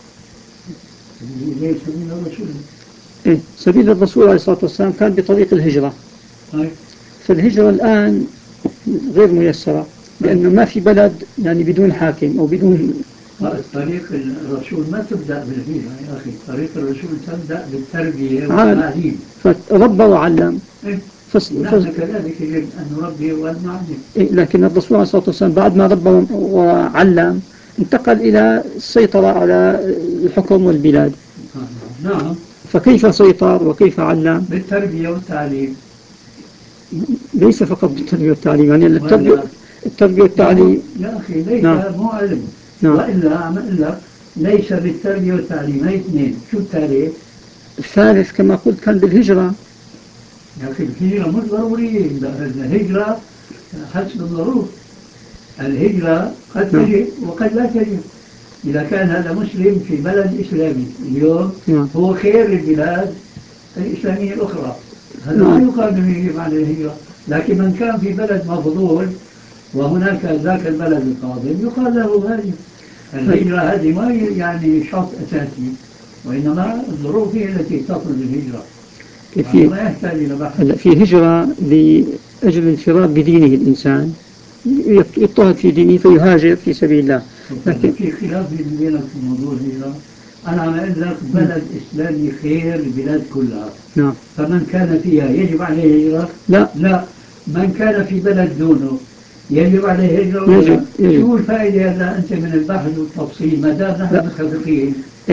سبيل الرسول عليه الصلاة والسلام كان بطريق الهجرة. فالهجرة الآن غير ميسرة، لأنه ما في بلد يعني بدون حاكم أو بدون. طريق الرسول ما تبدأ بالهجرة يا أخي، طريق الرسول تبدأ بالتربية والتعليم. فربى وعلم. نحن كذلك يجب أن نربي ونعلم. لكن الرسول عليه الصلاة والسلام بعد ما ربى وعلم انتقل إلى السيطرة على الحكم والبلاد. نعم. فكيف سيطر وكيف علم؟ بالتربية والتعليم. ليس فقط بالتربية والتعليم، يعني التربية والتعليم يا أخي ليس مو علم. وإلا أعمل لك ليس بالتربية والتعليم، هي اثنين. شو الثالث؟ الثالث كما قلت كان بالهجرة. يا أخي الهجرة مش ضرورية. الهجرة حسب الظروف. الهجرة قد تجب وقد لا تجب. إذا كان هذا مسلم في بلد إسلامي اليوم هو خير البلاد الإسلامية الأخرى، هذا ما يقال أنه يجب على الهجرة. لكن من كان في بلد مفضول وهناك ذاك البلد الفاضل يقال له هاجر. الهجرة هذه ما يعني شرط أساسي، وإنما الظروف هي التي تفرض الهجرة. ما يحتاج إلى بحث. في هجرة لأجل الانفراد بدينه الإنسان، يضطهد في دينه فيهاجر في سبيل الله. لكن في خلاف بينك في موضوع الهجرة. أنا عم أقول لك بلد إسلامي خير البلاد كلها. نعم. فمن كان فيها يجب عليه هجرة؟ لا. من كان في بلد دونه يجب عليه هجرة؟ يجب. شو الفائدة هذا أنت من البحث والتفصيل ما دام نحن متفقين؟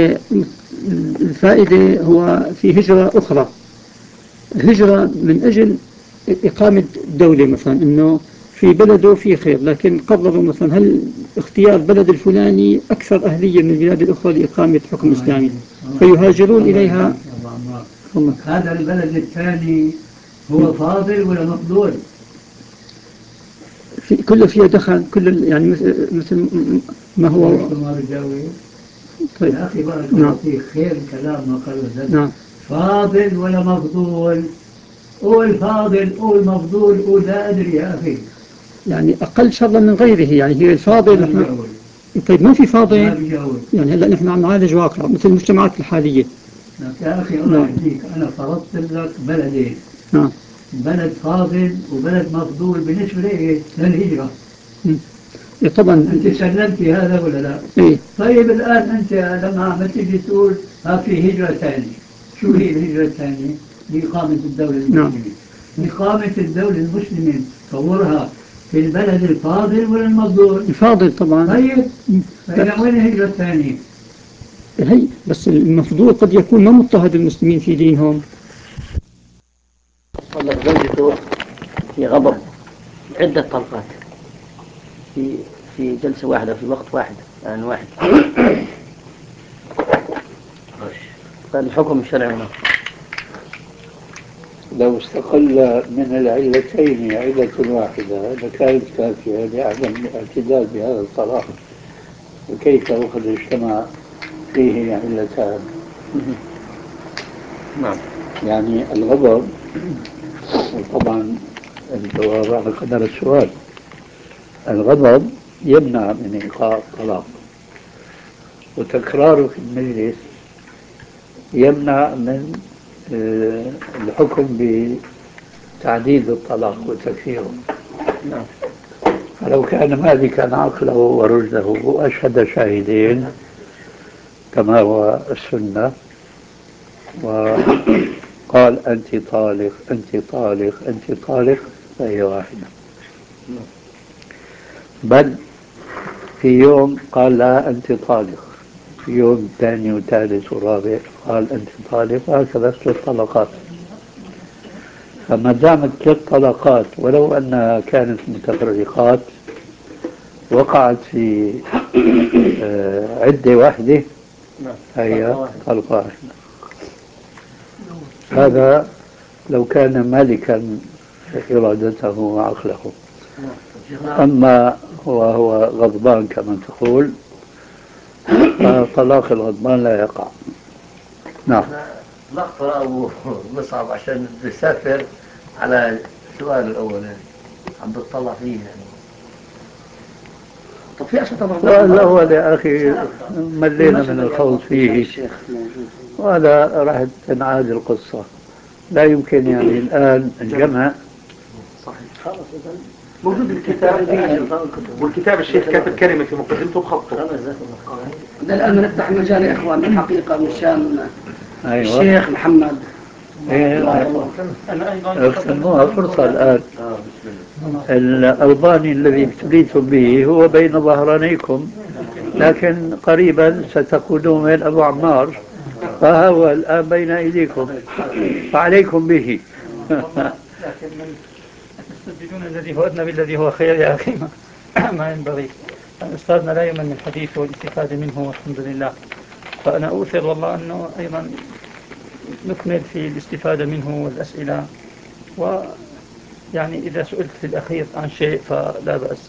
الفائدة هو في هجرة أخرى، هجرة من أجل إقامة دولة، مثلا إنه في بلده في خير، لكن قرروا مثلا هل اختيار بلد الفلاني أكثر أهلية من البلاد الأخرى لإقامة حكم إسلامي فيهاجرون إليها. هذا البلد الثاني هو فاضل ولا مفضول؟ كله فيها دخل، كل يعني مثل ما هو. طيب يا أخي بارك الله فيك، خير كلام ما قاله. فاضل ولا مفضول؟ قول فاضل، قول مفضول، قول لا أدري يا أخي. يعني أقل شرا من غيره، يعني هي الفاضل. طيب ما في فاضل، يعني هلا نحن عم نعالج واقع مثل المجتمعات الحالية. يا أخي الله يهديك، أنا فرضت لك بلدين، بلد فاضل وبلد مفضول بالنسبة لإيه؟ للهجرة. طبعا أنت سلمت هذا ولا لا؟ إيه؟ طيب الآن أنت لما عم تيجي تقول ها في هجرة ثانية، شو هي الهجرة الثانية؟ لإقامة الدولة المسلمة. إقامة الدولة المسلمة تصورها في البلد الفاضل ولا المفضول؟ الفاضل طبعا. طيب فإذا وين الهجرة الثانية؟ هي بس المفضول قد يكون ما مضطهد المسلمين في دينهم. طلق زوجته في غضب عدة طلقات في جلسة واحدة في وقت واحد، آن واحد. فالحكم الشرعي لو استقل من العلتين علة واحدة لكانت كافية لعدم الاعتداد بهذا الطلاق، وكيف وقد اجتمع فيه علتان؟ نعم. يعني الغضب، وطبعا الجواب على قدر السؤال. الغضب يمنع من إيقاع الطلاق، وتكراره في المجلس يمنع من الحكم بتعديد الطلاق وتكفيره. نعم. فلو كان مالكا عقله ورشده وأشهد شاهدين كما هو السنة وقال أنت طالق أنت طالق أنت طالق، فهي واحدة. بل في يوم قال لا أنت طالق، في يوم ثاني وثالث ورابع قال أنت طالق، وهكذا 3 طلقات. فما دامت 3 طلقات ولو أنها كانت متفرقات وقعت في عدة واحدة، هي طلقة واحدة. هذا لو كان مالكا إرادته وعقله. أما هو غضبان كما تقول، فطلاق الغضبان لا يقع. نعم. لقطة أبو مصعب عشان نسافر على السؤال الأول عم بتطلع فيه يعني. طب في أشياء طبعا. الأول يا أخي ملينا من الخوض فيه، وهذا راح تنعاد القصة. لا يمكن يعني الآن الجمع. صحيح. خلاص إذا موجود الكتاب، والكتاب الشيخ كاتب كلمة في مقدمته بخطه. الآن نفتح المجال يا إخوان الحقيقة مشان الشيخ محمد. اغتنموها فرصة الآن. الألباني الذي ابتليتم به هو بين ظهرانيكم، لكن قريبا ستقولون من أبو عمار، فهو الآن بين أيديكم فعليكم به. لكن من تستبدلون الذي هو أدنى بالذي هو خير يا أخي، ما ينبغي. أستاذنا لا يمل الحديث والاستفادة منه والحمد لله، فأنا أؤثر والله أنه أيضا نكمل في الاستفادة منه والأسئلة، يعني إذا سئلت في الأخير عن شيء فلا بأس.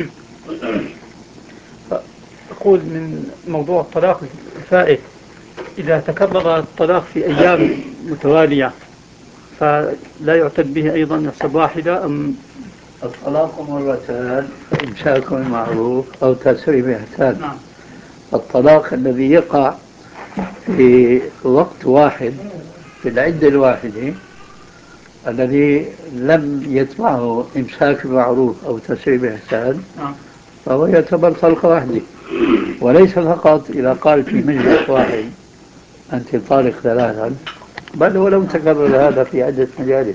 أقول من موضوع الطلاق الفائت، إذا تكرر الطلاق في أيام متوالية فلا يعتد به أيضا، يحسب واحدة أم؟ الطلاق مرتان فإمساك بمعروف أو تسريح بإحسان. نعم. الطلاق الذي يقع في وقت واحد في العدة الواحدة الذي لم يتبعه إمساك بمعروف أو تسريح بإحسان فهو يعتبر طلقة واحدة، وليس فقط إذا قال في مجلس واحد أنت طالق ثلاثا، بل ولو تكرر هذا في عدة مجالس،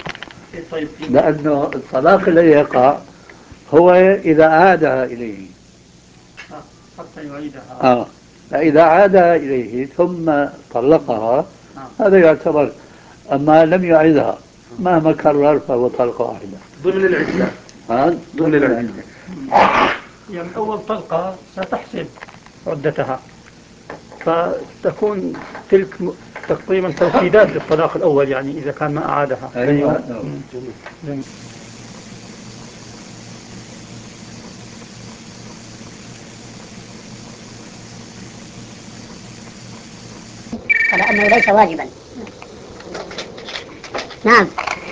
لأنه الطلاق الذي يقع هو إذا عادها إليه حتى يعيدها. فإذا عادها إليه ثم طلقها هذا يعتبر، أما لم يعيدها مهما كرر فهو طلقة واحدة ضمن العدة. ضمن العدة. يعني أول طلقة ستحسب عدتها، فتكون تلك تقريبا توكيدات للطلاق الأول، يعني إذا كان ما أعادها. أيوة. جميل. على أنه ليس واجبا. نعم.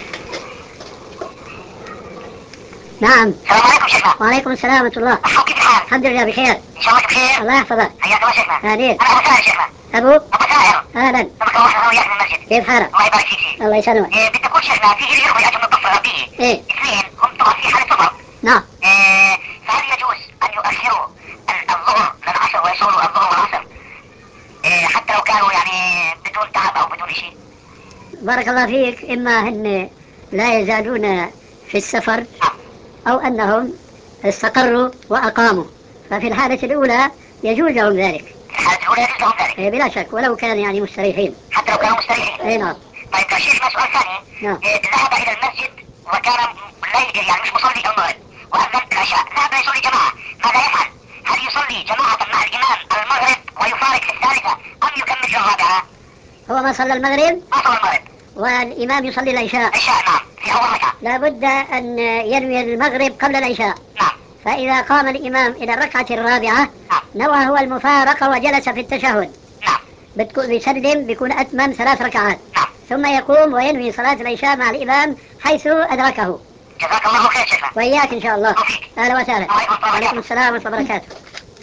نعم. السلام عليكم شيخنا. وعليكم السلام ورحمة الله. الحمد لله بخير. إن شاء الله بخير. الله يحفظك. حياك الله شيخنا. أهلين. أنا أبو سائر شيخنا. أبو سائر. أهلا. تبارك الله أنا وياك من المسجد. كيف حالك؟ الله يبارك فيك. الله يسلمك. بدي أقول شيخنا في لي إخوة يأتوا من الضفة الغربية. اثنين هم طبعا في حالة سفر. نعم. فهل يجوز أن يؤخروا الظهر للعصر ويصلوا الظهر والعصر حتى لو كانوا يعني بدون تعب أو بدون شيء؟ بارك الله فيك. إما هن لا يزالون في السفر أو أنهم استقروا وأقاموا، ففي الحالة الأولى يجوز لهم ذلك. في الحالة الأولى يجوز لهم ذلك. بلا شك، ولو كان يعني مستريحين. حتى لو كانوا مستريحين. أي نعم. طيب يا شيخنا سؤال ثاني. نعم. ذهب إلى المسجد وكان يعني مش مصلي المغرب وأذن العشاء، ذهب يصلي جماعة، ماذا يفعل؟ هل يصلي جماعة مع الإمام المغرب ويفارق في الثالثة أم يكمل في الرابعة؟ هو ما صلى المغرب؟ ما صلى المغرب. والإمام يصلي العشاء. العشاء نعم، في أول ركعة. لابد أن ينوي المغرب قبل العشاء. نعم. فإذا قام الإمام إلى الركعة الرابعة نوى هو المفارقة وجلس في التشهد. نعم. بيسلم بيكون أتمم 3 ركعات. نعم. ثم يقوم وينوي صلاة العشاء مع الإمام حيث أدركه. جزاك الله خير شيخنا. وإياك إن شاء الله. أهلا وسهلا. وعليكم السلام ورحمة الله وبركاته.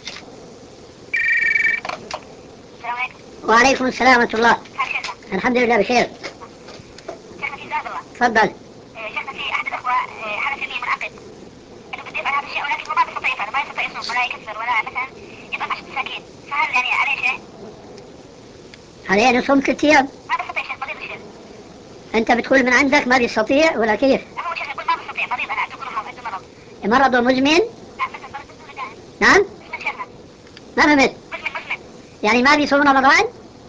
وعليكم السلام ورحمة الله. الحمد لله بخير. شيخنا في زاد الله. تفضل. شيخنا في أحد الأخوة حدث لي منعقد إنه بده يفعل هذا الشيء ولكن ما بيستطيع يفعله، ما يستطيع يصوم ولا يكسر ولا مثلا يطعم 10 مساكين، فهل يعني عليه شيء؟ عليه أن يصوم 3 أيام؟ ما بيستطيع شيخ، مريض الشيخ. أنت بتقول من عندك ما بيستطيع ولا كيف؟ هو شيخ يقول ما بيستطيع، مريض، أنا عنده قرحة وعنده مرض. مرضه مزمن؟ لا مثلا مرض مزمن دائم. نعم؟ مزمن شيخنا. ما فهمت؟ مزمن. يعني ما بيصوم رمضان؟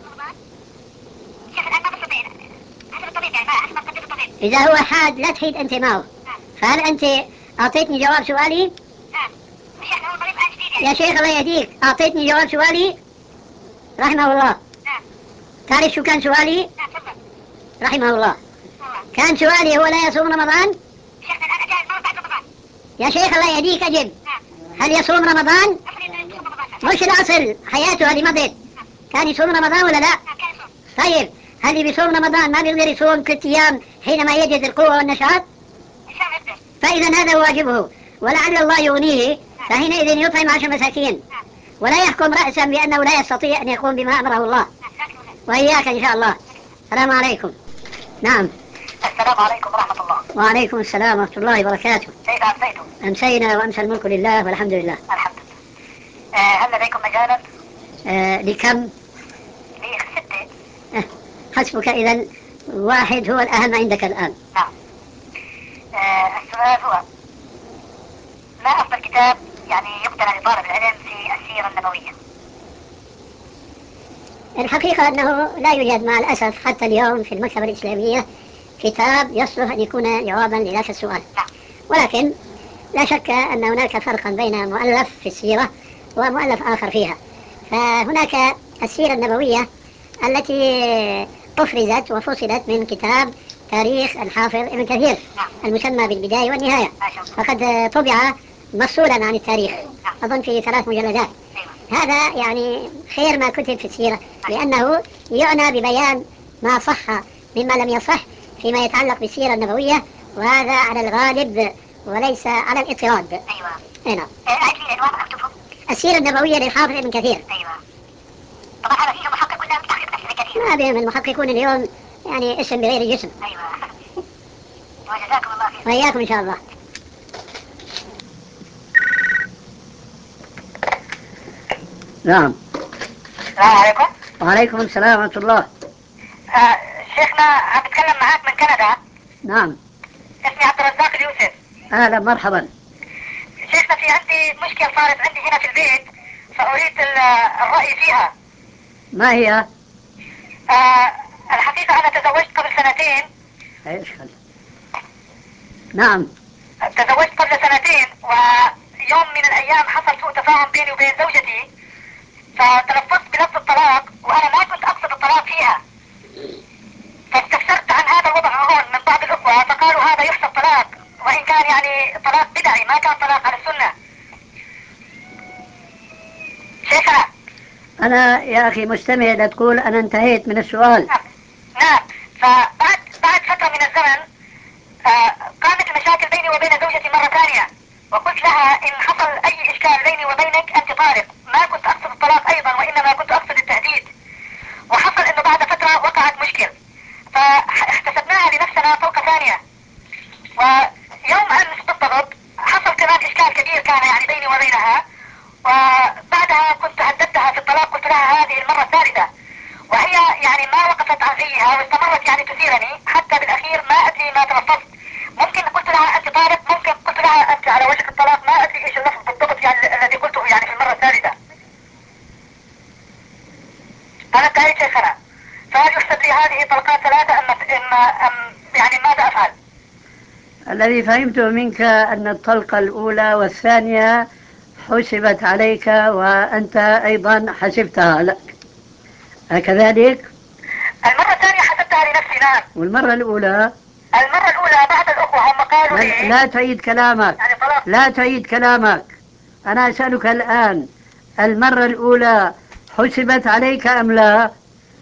شيخ الآن ما بستطيع، حسب الطبيب يعني حسب ما قدر الطبيب. إذا هو حاد لا تحيد أنت معه. فهل أنت أعطيتني جواب سؤالي؟ نعم. شيخ هو مريض الآن جديد يعني. يا شيخ الله يهديك، أعطيتني جواب سؤالي؟ رحمه الله. نعم. تعرف شو كان سؤالي؟ نعم تفضل. رحمه الله. كان سؤالي هو لا يصوم رمضان؟ شيخنا الآن جاء المرض بعد رمضان. يا شيخ الله يهديك أجب. نعم. هل يصوم رمضان؟ مش الأصل حياته هذه مضت. كان يصوم رمضان ولا لا؟ نعم كان يصوم. طيب هل بيصوم رمضان ما بيقدر يصوم 3 أيام حينما يجد القوة والنشاط؟ فإذا هذا واجبه، ولعل الله يغنيه، فحينئذ يطعم 10 مساكين، ولا يحكم رأسا بأنه لا يستطيع أن يقوم بما أمره الله. وإياك إن شاء الله. السلام عليكم. نعم. السلام عليكم ورحمة الله. وعليكم السلام ورحمة الله وبركاته. كيف أمسيتم؟ أمسينا وأمسى الملك لله والحمد لله. الحمد لله. هل لديكم مجالا؟ لكم؟ ل6. حسبك إذا، 1 هو الأهم عندك الآن. نعم. السؤال هو ما أفضل كتاب يعني يقتنى لطالب العلم في السيرة النبوية؟ الحقيقة أنه لا يوجد مع الأسف حتى اليوم في المكتبة الإسلامية كتاب يصلح أن يكون جوابا لذاك السؤال. ولكن لا شك أن هناك فرقا بين مؤلف في السيرة ومؤلف آخر فيها. فهناك السيرة النبوية التي أفرزت وفصلت من كتاب تاريخ الحافظ ابن كثير المسمى بالبداية والنهاية، فقد طبع مفصولا عن التاريخ أظن في 3 مجلدات. هذا يعني خير ما كتب في السيرة، لأنه يعنى ببيان ما صح مما لم يصح فيما يتعلق بالسيرة النبوية، وهذا على الغالب وليس على الاضطراد. أيوة. هنا السيرة النبوية للحافظ ابن كثير. أيوة. طبعا هذا فيه محقق ولا متحقق كثير؟ ما بهم المحققون اليوم يعني اسم بغير جسم. أيوة. وجزاكم الله خير. وإياكم إن شاء الله. نعم. السلام عليكم. وعليكم السلام ورحمة الله. شيخنا عم بتكلم معاك من كندا. نعم. اسمي عبد الرزاق اليوسف. أهلا مرحبا. شيخنا في عندي مشكلة صارت عندي هنا في البيت، فأريد الرأي فيها. ما هي؟ الحقيقة أنا تزوجت قبل 2 سنين. ايش خل. نعم. تزوجت قبل 2 سنين، ويوم من الأيام حصل سوء تفاهم بيني وبين زوجتي، فتلفظت بلفظ الطلاق وأنا ما كنت أقصد الطلاق فيها. فاستفسرت عن هذا الوضع هون من بعض الأخوة، فقالوا هذا يحسب طلاق، وإن كان يعني طلاق بدعي ما كان طلاق على السنة. شيخنا. أنا يا أخي مستمع لا تقول أنا انتهيت من السؤال. نعم. فبعد فترة من الزمن قامت المشاكل بيني وبين زوجتي مرة ثانية، وقلت لها إن حصل أي إشكال بيني وبينك أنت طالق. ما كنت أقصد الطلاق أيضا، وإنما كنت أقصد التهديد. وحصل إنه بعد فترة وقعت مشكل، فاحتسبناها لنفسنا طلقة ثانية. ويوم أمس بالضبط حصل كمان إشكال كبير كان يعني بيني وبينها، وبعدها كنت هددتها في الطلاق، قلت لها هذه المرة الثالثة، وهي يعني ما وقفت عن غيها واستمرت يعني تثيرني، حتى بالأخير ما أدري ما تلفظت. ممكن قلت لها أنت طالق، ممكن قلت لها أنت على وشك الطلاق، ما أدري إيش اللفظ بالضبط يعني الذي قلته يعني في المرة الثالثة. أنا انتهيت شيخنا، فهل يحسب لي هذه طلقات 3 أم يعني ماذا أفعل؟ الذي فهمته منك أن الطلقة الأولى والثانية حسبت عليك وأنت أيضا حسبتها لك، هكذلك؟ المرة الثانية حسبتها لنفسي. نعم. والمرة الأولى؟ المرة الأولى بعض الأخوة هم قالوا لي لا تعيد كلامك، يعني طلاق. لا تعيد كلامك. أنا أسألك الآن، المرة الأولى حسبت عليك أم لا؟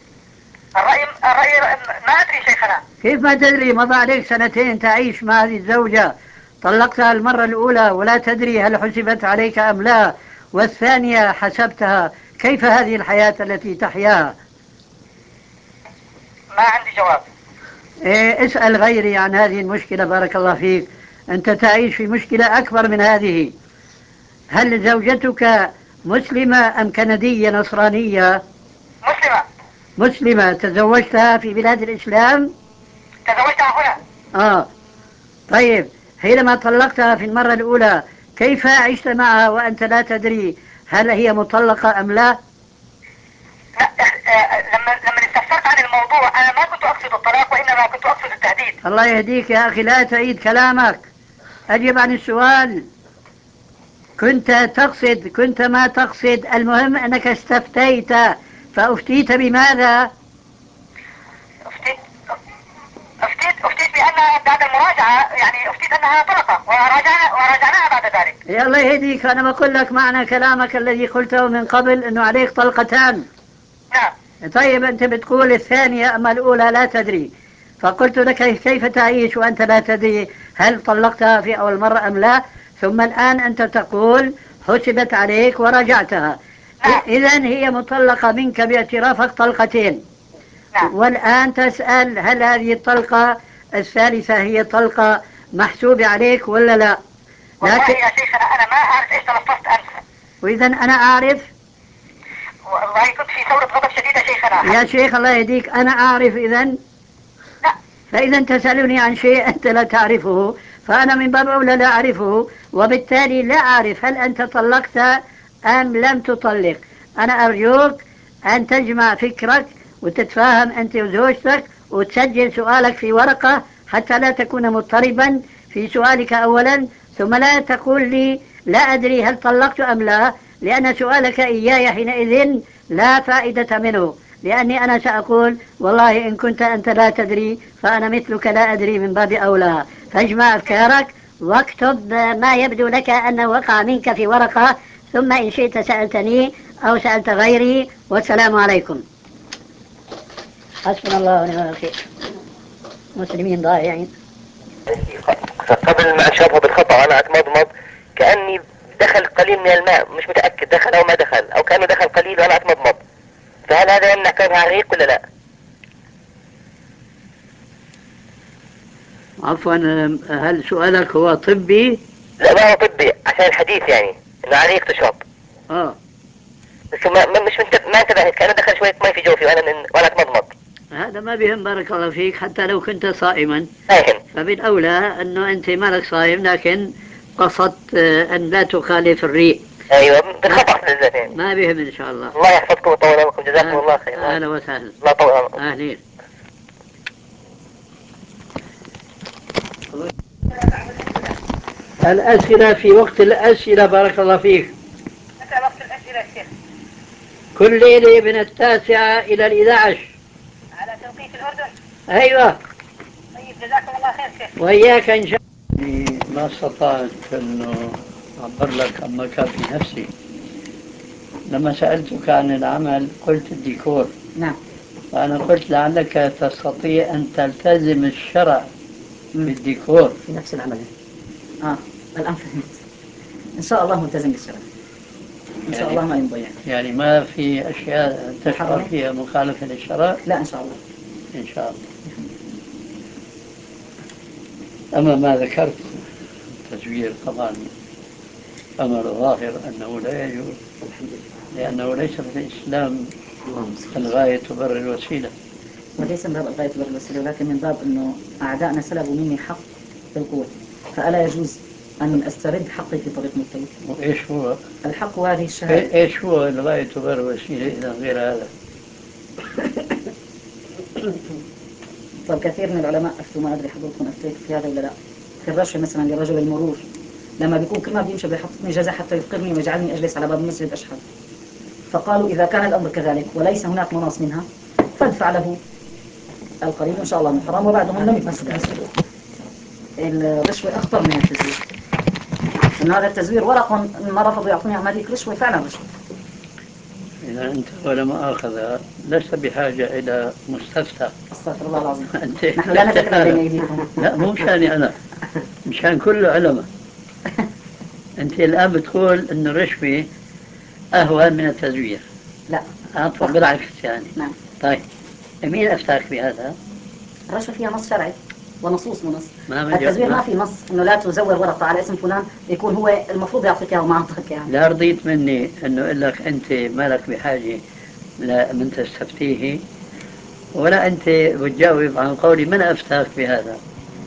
الرأي ما أدري شيخنا. كيف ما تدري؟ مضى عليك 2 تعيش مع هذه الزوجة، طلقتها المرة الأولى ولا تدري هل حسبت عليك أم لا، والثانية حسبتها. كيف هذه الحياة التي تحياها؟ ما عندي جواب. اسأل غيري عن هذه المشكلة. بارك الله فيك، أنت تعيش في مشكلة أكبر من هذه. هل زوجتك مسلمة أم كندية نصرانية؟ مسلمة. مسلمة. تزوجتها في بلاد الإسلام؟ تزوجتها هنا. طيب، حينما طلقتها في المرة الأولى كيف عشت معها وأنت لا تدري هل هي مطلقة أم لا؟ لا. لما استفسرت عن الموضوع أنا ما كنت أقصد الطلاق، وإنما كنت أقصد التهديد. الله يهديك يا أخي، لا تعيد كلامك، أجب عن السؤال. كنت تقصد، كنت ما تقصد، المهم أنك استفتيت، فأفتيت بماذا؟ أفتيت أفتيت بأن بعد المراجعة يعني أفتيت أنها طلقة، وراجعناها بعد ذلك. يا الله يهديك، أنا بقول لك معنى كلامك الذي قلته من قبل أنه عليك طلقتان. نعم. طيب أنت بتقول الثانية أما الأولى لا تدري، فقلت لك كيف تعيش وأنت لا تدري هل طلقتها في أول مرة أم لا، ثم الآن أنت تقول حسبت عليك وراجعتها. نعم. إذن هي مطلقة منك باعترافك طلقتين. نعم. والآن تسأل هل هذه الطلقة الثالثة هي طلقة محسوبة عليك ولا لا؟ والله يا شيخنا أنا ما أعرف إيش تلفظت أمس. وإذا أنا أعرف. والله كنت في ثورة غضب شديدة شيخنا. يا شيخ الله يهديك، أنا أعرف إذن. لا. فإذا تسألني عن شيء أنت لا تعرفه، فأنا من باب أولى لا أعرفه، وبالتالي لا أعرف هل أنت طلقت أم لم تطلق. أنا أرجوك أن تجمع فكرك وتتفاهم أنت وزوجتك، وتسجل سؤالك في ورقة حتى لا تكون مضطربا في سؤالك أولا، ثم لا تقول لي لا أدري هل طلقت أم لا، لأن سؤالك إياي حينئذ لا فائدة منه. لأني أنا سأقول والله إن كنت أنت لا تدري فأنا مثلك لا أدري من باب أولى، فاجمع أفكارك واكتب ما يبدو لك أنه وقع منك في ورقة، ثم إن شئت سألتني أو سألت غيري، والسلام عليكم. حسبنا الله ونعم الوكيل. مسلمين ضائعين. قبل ما أشربه بالخطأ أنا أتمضمض كأني دخل قليل من الماء، مش متأكد دخل أو ما دخل، أو كأنه دخل قليل وأنا أتمضمض، فهل هذا يمنع كونها عريق ولا لا؟ عفوا، هل سؤالك هو طبي؟ لا ما هو طبي، عشان الحديث يعني إنه عريق تشرب. بس ما انتبهت، كأنه دخل شوية ماء في جوفي وأنا أتمضمض. هذا ما بيهم، بارك الله فيك، حتى لو كنت صائما فاهم. فبالأولى أنه أنت مالك صائم، لكن قصدت أن لا تخالف الريق. أيوة بالخطأ بالذات يعني. ما بيهم إن شاء الله. الله يحفظكم ويطول عمركم، جزاكم الله خير. أهلا وسهلا. الله يطول عمركم. أهلين. الأسئلة في وقت الأسئلة، بارك الله فيك. متى وقت الأسئلة يا شيخ؟ كل ليلة من 9 إلى 11 على توقيت الأردن. أيوة. طيب جزاكم الله خير شيخ. وإياك إن شاء الله. ما استطعت أنه أعبر لك عما كان في نفسي. لما سألتك عن العمل قلت الديكور. نعم. فأنا قلت لعلك تستطيع أن تلتزم الشرع بالديكور في نفس العمل. الآن فهمت. إن شاء الله ملتزم بالشرع، إن شاء الله ما ينضيع. يعني ما في أشياء تشعر فيها مخالفة للشرع؟ لا إن شاء الله. إن شاء الله. أما ما ذكرت التزوير طبعا أمر ظاهر أنه لا يجوز، لأنه ليس في الإسلام الغاية تبرر الوسيلة. وليس من باب الغاية تبرر الوسيلة، ولكن من باب أنه أعدائنا سلبوا مني حق بالقوة، فألا يجوز أن أسترد حقي في طريق مختلف. وإيش هو؟ الحق هذه الشهادة. إيش هو الغاية تبرر الوسيلة إذا غير هذا؟ طيب كثير من العلماء أفتوا، ما أدري حضرتكم أفتيت في هذا ولا لا، في الرشوة مثلا لرجل المرور، لما بيكون كل ما بيمشي بيحطني جزاء حتى يفقرني ويجعلني أجلس على باب المسجد أشهد، فقالوا إذا كان الأمر كذلك وليس هناك مناص منها فادفع له القريب إن شاء الله من حرام، وبعدهم لم يفسد. الرشوة أخطر من التزوير، إن هذا التزوير ورق ما رفضوا يعطوني عمليك رشوة، فعلا رشوة. إذا أنت ولا مؤاخذة لست بحاجة إلى مستفتى. استغفر الله العظيم. نحن لا نتكلم بين أيديكم. لا مو مشاني أنا، مشان كل العلماء. أنت الآن بتقول إن الرشوة أهون من التزوير. لا عفوا بالعكس يعني. نعم. طيب مين أفتاك بهذا؟ الرشوة فيها نص شرعي ونصوص ونص. ما التزوير ما في نص إنه لا تزور ورقة على اسم فلان يكون هو المفروض يعطيك إياه وما أعطاك إياه. لا رضيت مني إنه أقول لك أنت مالك بحاجة من تستفتيه، ولا أنت بتجاوب عن قولي من أفتاك بهذا.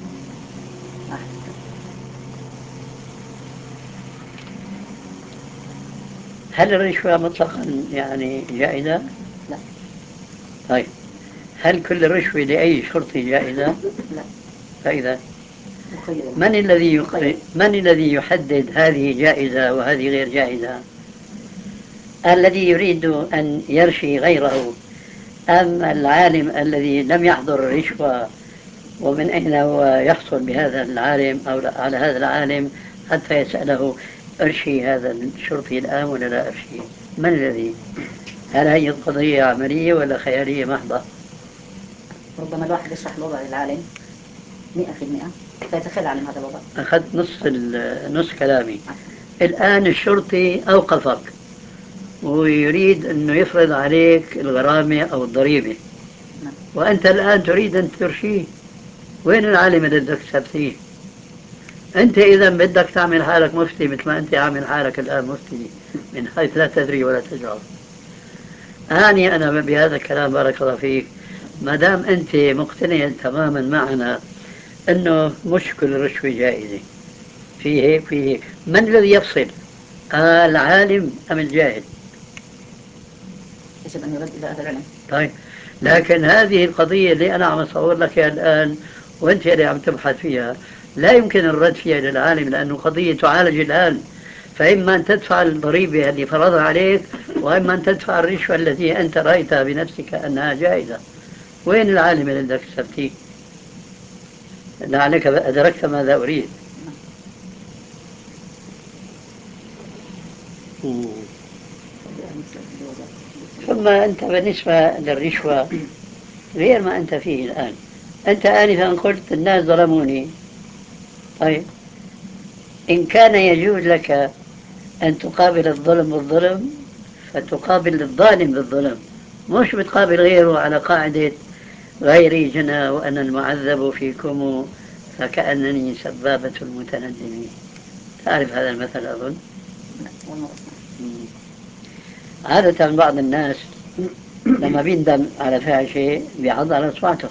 هل الرشوة مطلقا يعني جائزة؟ لا. طيب هل كل رشوة لأي شرطي جائزة؟ لا. فإذا مخير. من الذي يحدد هذه جائزة وهذه غير جائزة؟ الذي يريد أن يرشي غيره، أم العالم الذي لم يحضر الرشوة ومن أين هو يحصل بهذا العالم أو على هذا العالم حتى يسأله أرشي هذا الشرطي الآن ولا لا أرشي؟ من الذي؟ هل هي القضية عملية ولا خيالية محضة؟ ربما الواحد يشرح الوضع للعالم 100% فيتخلى عن هذا الوضع. أخذت نص كلامي. الآن الشرطي أوقفك ويريد أنه يفرض عليك الغرامة أو الضريبة، وأنت الآن تريد أن ترشيه. وين العالم اللي بدك تثبتيه؟ أنت إذا بدك تعمل حالك مفتي مثل ما أنت عامل حالك الآن مفتي من حيث لا تدري ولا تشعر. أعني أنا بهذا الكلام بارك الله فيك، ما دام أنت مقتنع تماما معنا أنه مش كل رشوة جائزة، في هيك في هيك، من الذي يفصل؟ العالم أم الجاهل؟ يجب أن يرد إلى أهل العلم. طيب لكن هذه القضية اللي أنا عم أصور لك الآن وأنت اللي عم تبحث فيها لا يمكن الرد فيها للعالم، لأنه قضية تعالج الآن، فإما أن تدفع الضريبة اللي فرضها عليك وإما أن تدفع الرشوة التي أنت رأيتها بنفسك أنها جائزة. وين العالم اللي بدك تستفتيه؟ لعلك أدركت ماذا أريد. ثم أنت بالنسبة للرشوة غير ما أنت فيه الآن. أنت آنفا قلت الناس ظلموني. طيب، إن كان يجوز لك أن تقابل الظلم بالظلم فتقابل الظالم بالظلم، مش بتقابل غيره على قاعدة غيري جنى وأنا المعذب فيكم فكأنني سبابة المتندمين. تعرف هذا المثل أظن؟ عادة بعض الناس لما بيندم على فعل شيء بيعض على أصواته،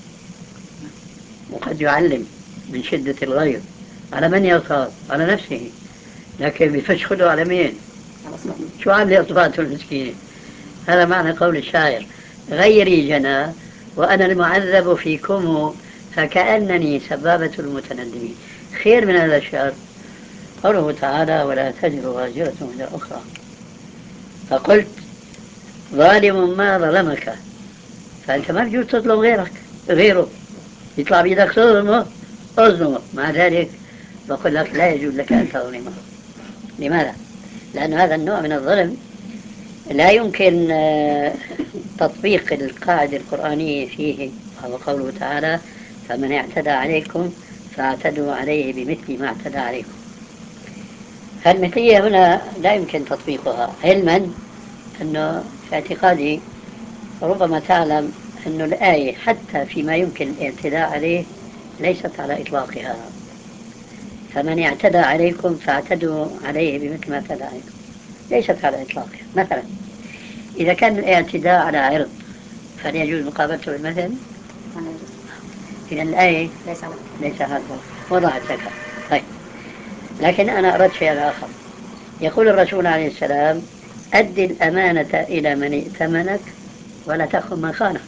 وقد يعلم من شدة الغيظ. على من يغتاظ؟ على نفسه، لكن بيفشخله على مين؟ شو عامل أصبعته المسكينة؟ هذا معنى قول الشاعر: غيري جنى وأنا المعذب فيكم فكأنني سبابة المتندمين. خير من هذا الشعر قوله تعالى: ولا تزر وازرة وزر أخرى. فقلت ظالم ما ظلمك، فأنت ما بيجوز تظلم غيره يطلع بيدك تظلمه أظلمه. مع ذلك بقول لك لا يجوز لك أن تظلمه. لماذا؟ لأن هذا النوع من الظلم لا يمكن تطبيق القاعدة القرآنية فيه، وهو قوله تعالى: فمن اعتدى عليكم فاعتدوا عليه بمثل ما اعتدى عليكم. فالمثلية هنا لا يمكن تطبيقها، علما أنه في اعتقادي ربما تعلم أن الآية حتى فيما يمكن الاعتداء عليه ليست على إطلاقها. فمن اعتدى عليكم فاعتدوا عليه بمثل ما اعتدى عليكم ليست على إطلاقها. مثلا إذا كان الاعتداء على عرض فهل يجوز مقابلته بالمثل؟ إذا الآية ليس هذا وضعت لك. طيب، لكن أنا أردت شيئا آخر. يقول الرسول عليه السلام: أدي الأمانة إلى من ائتمنك ولا تخن من خانك.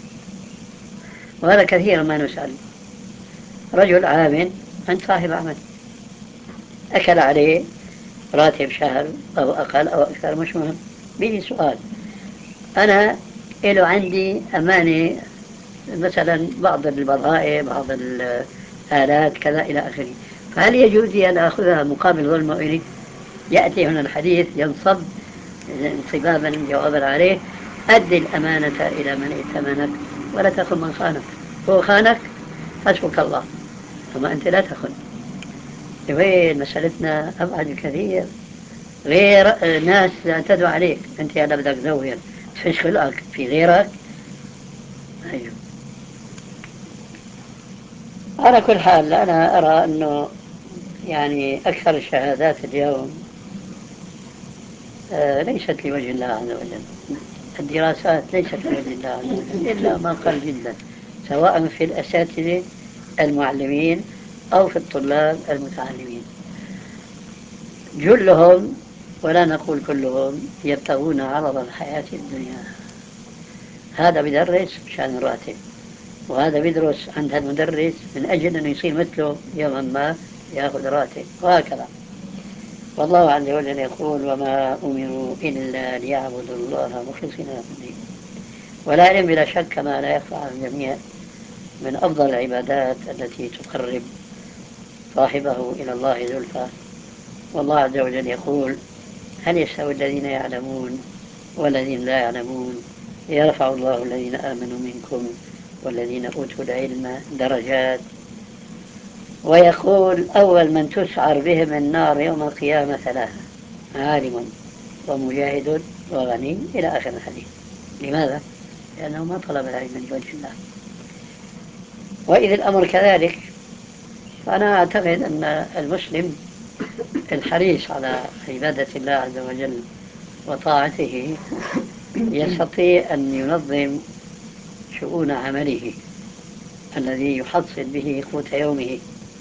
وهذا كثيرا ما نسأل. رجل عامل عند صاحب عمل أكل عليه راتب شهر أو أقل أو أكثر، مش مهم. بيجي سؤال: أنا له عندي أمانة مثلا بعض البضائع، بعض الآلات كذا إلى آخره، فهل يجوز لي أن أخذها مقابل ظلم إلي؟ يأتي هنا الحديث ينصب انصبابا جوابا عليه: أدي الأمانة إلى من ائتمنك ولا تخن من خانك. هو خانك حسبك الله، أما أنت لا تخن. وين مسألتنا أبعد بكثير. غير ناس اعتدوا عليك، أنت هذا بدك تزور تفش خلقك في غيرك. أيوه. على كل حال أنا أرى أنه يعني أكثر الشهادات اليوم ليست لوجه الله عز وجل. الدراسات ليست لوجه الله عز وجل إلا ما قل جدا، سواء في الأساتذة المعلمين أو في الطلاب المتعلمين. جلهم ولا نقول كلهم يبتغون عرض الحياة الدنيا. هذا بدرس مشان الراتب، وهذا بيدرس عند المدرس من أجل أن يصير مثله يوما ما يأخذ راتب، وهكذا. والله عز وجل يقول: وما أمروا إلا ليعبدوا الله مخلصين له الدين. والعلم بلا شك كما لا يخفى على الجميع من أفضل العبادات التي تقرب صاحبه إلى الله زلفى. والله عز وجل يقول: هل يستوي الذين يعلمون والذين لا يعلمون؟ يرفع الله الذين آمنوا منكم والذين أوتوا العلم درجات. ويقول: أول من تسعر بهم النار يوم القيامة ثلاثة: عالم ومجاهد وغني، إلى آخر الحديث. لماذا؟ لأنه ما طلب العلم لوجه الله. وإذا الأمر كذلك فأنا أعتقد أن المسلم الحريص على عبادة الله عز وجل وطاعته يستطيع أن ينظم شؤون عمله الذي يحصل به قوت يومه،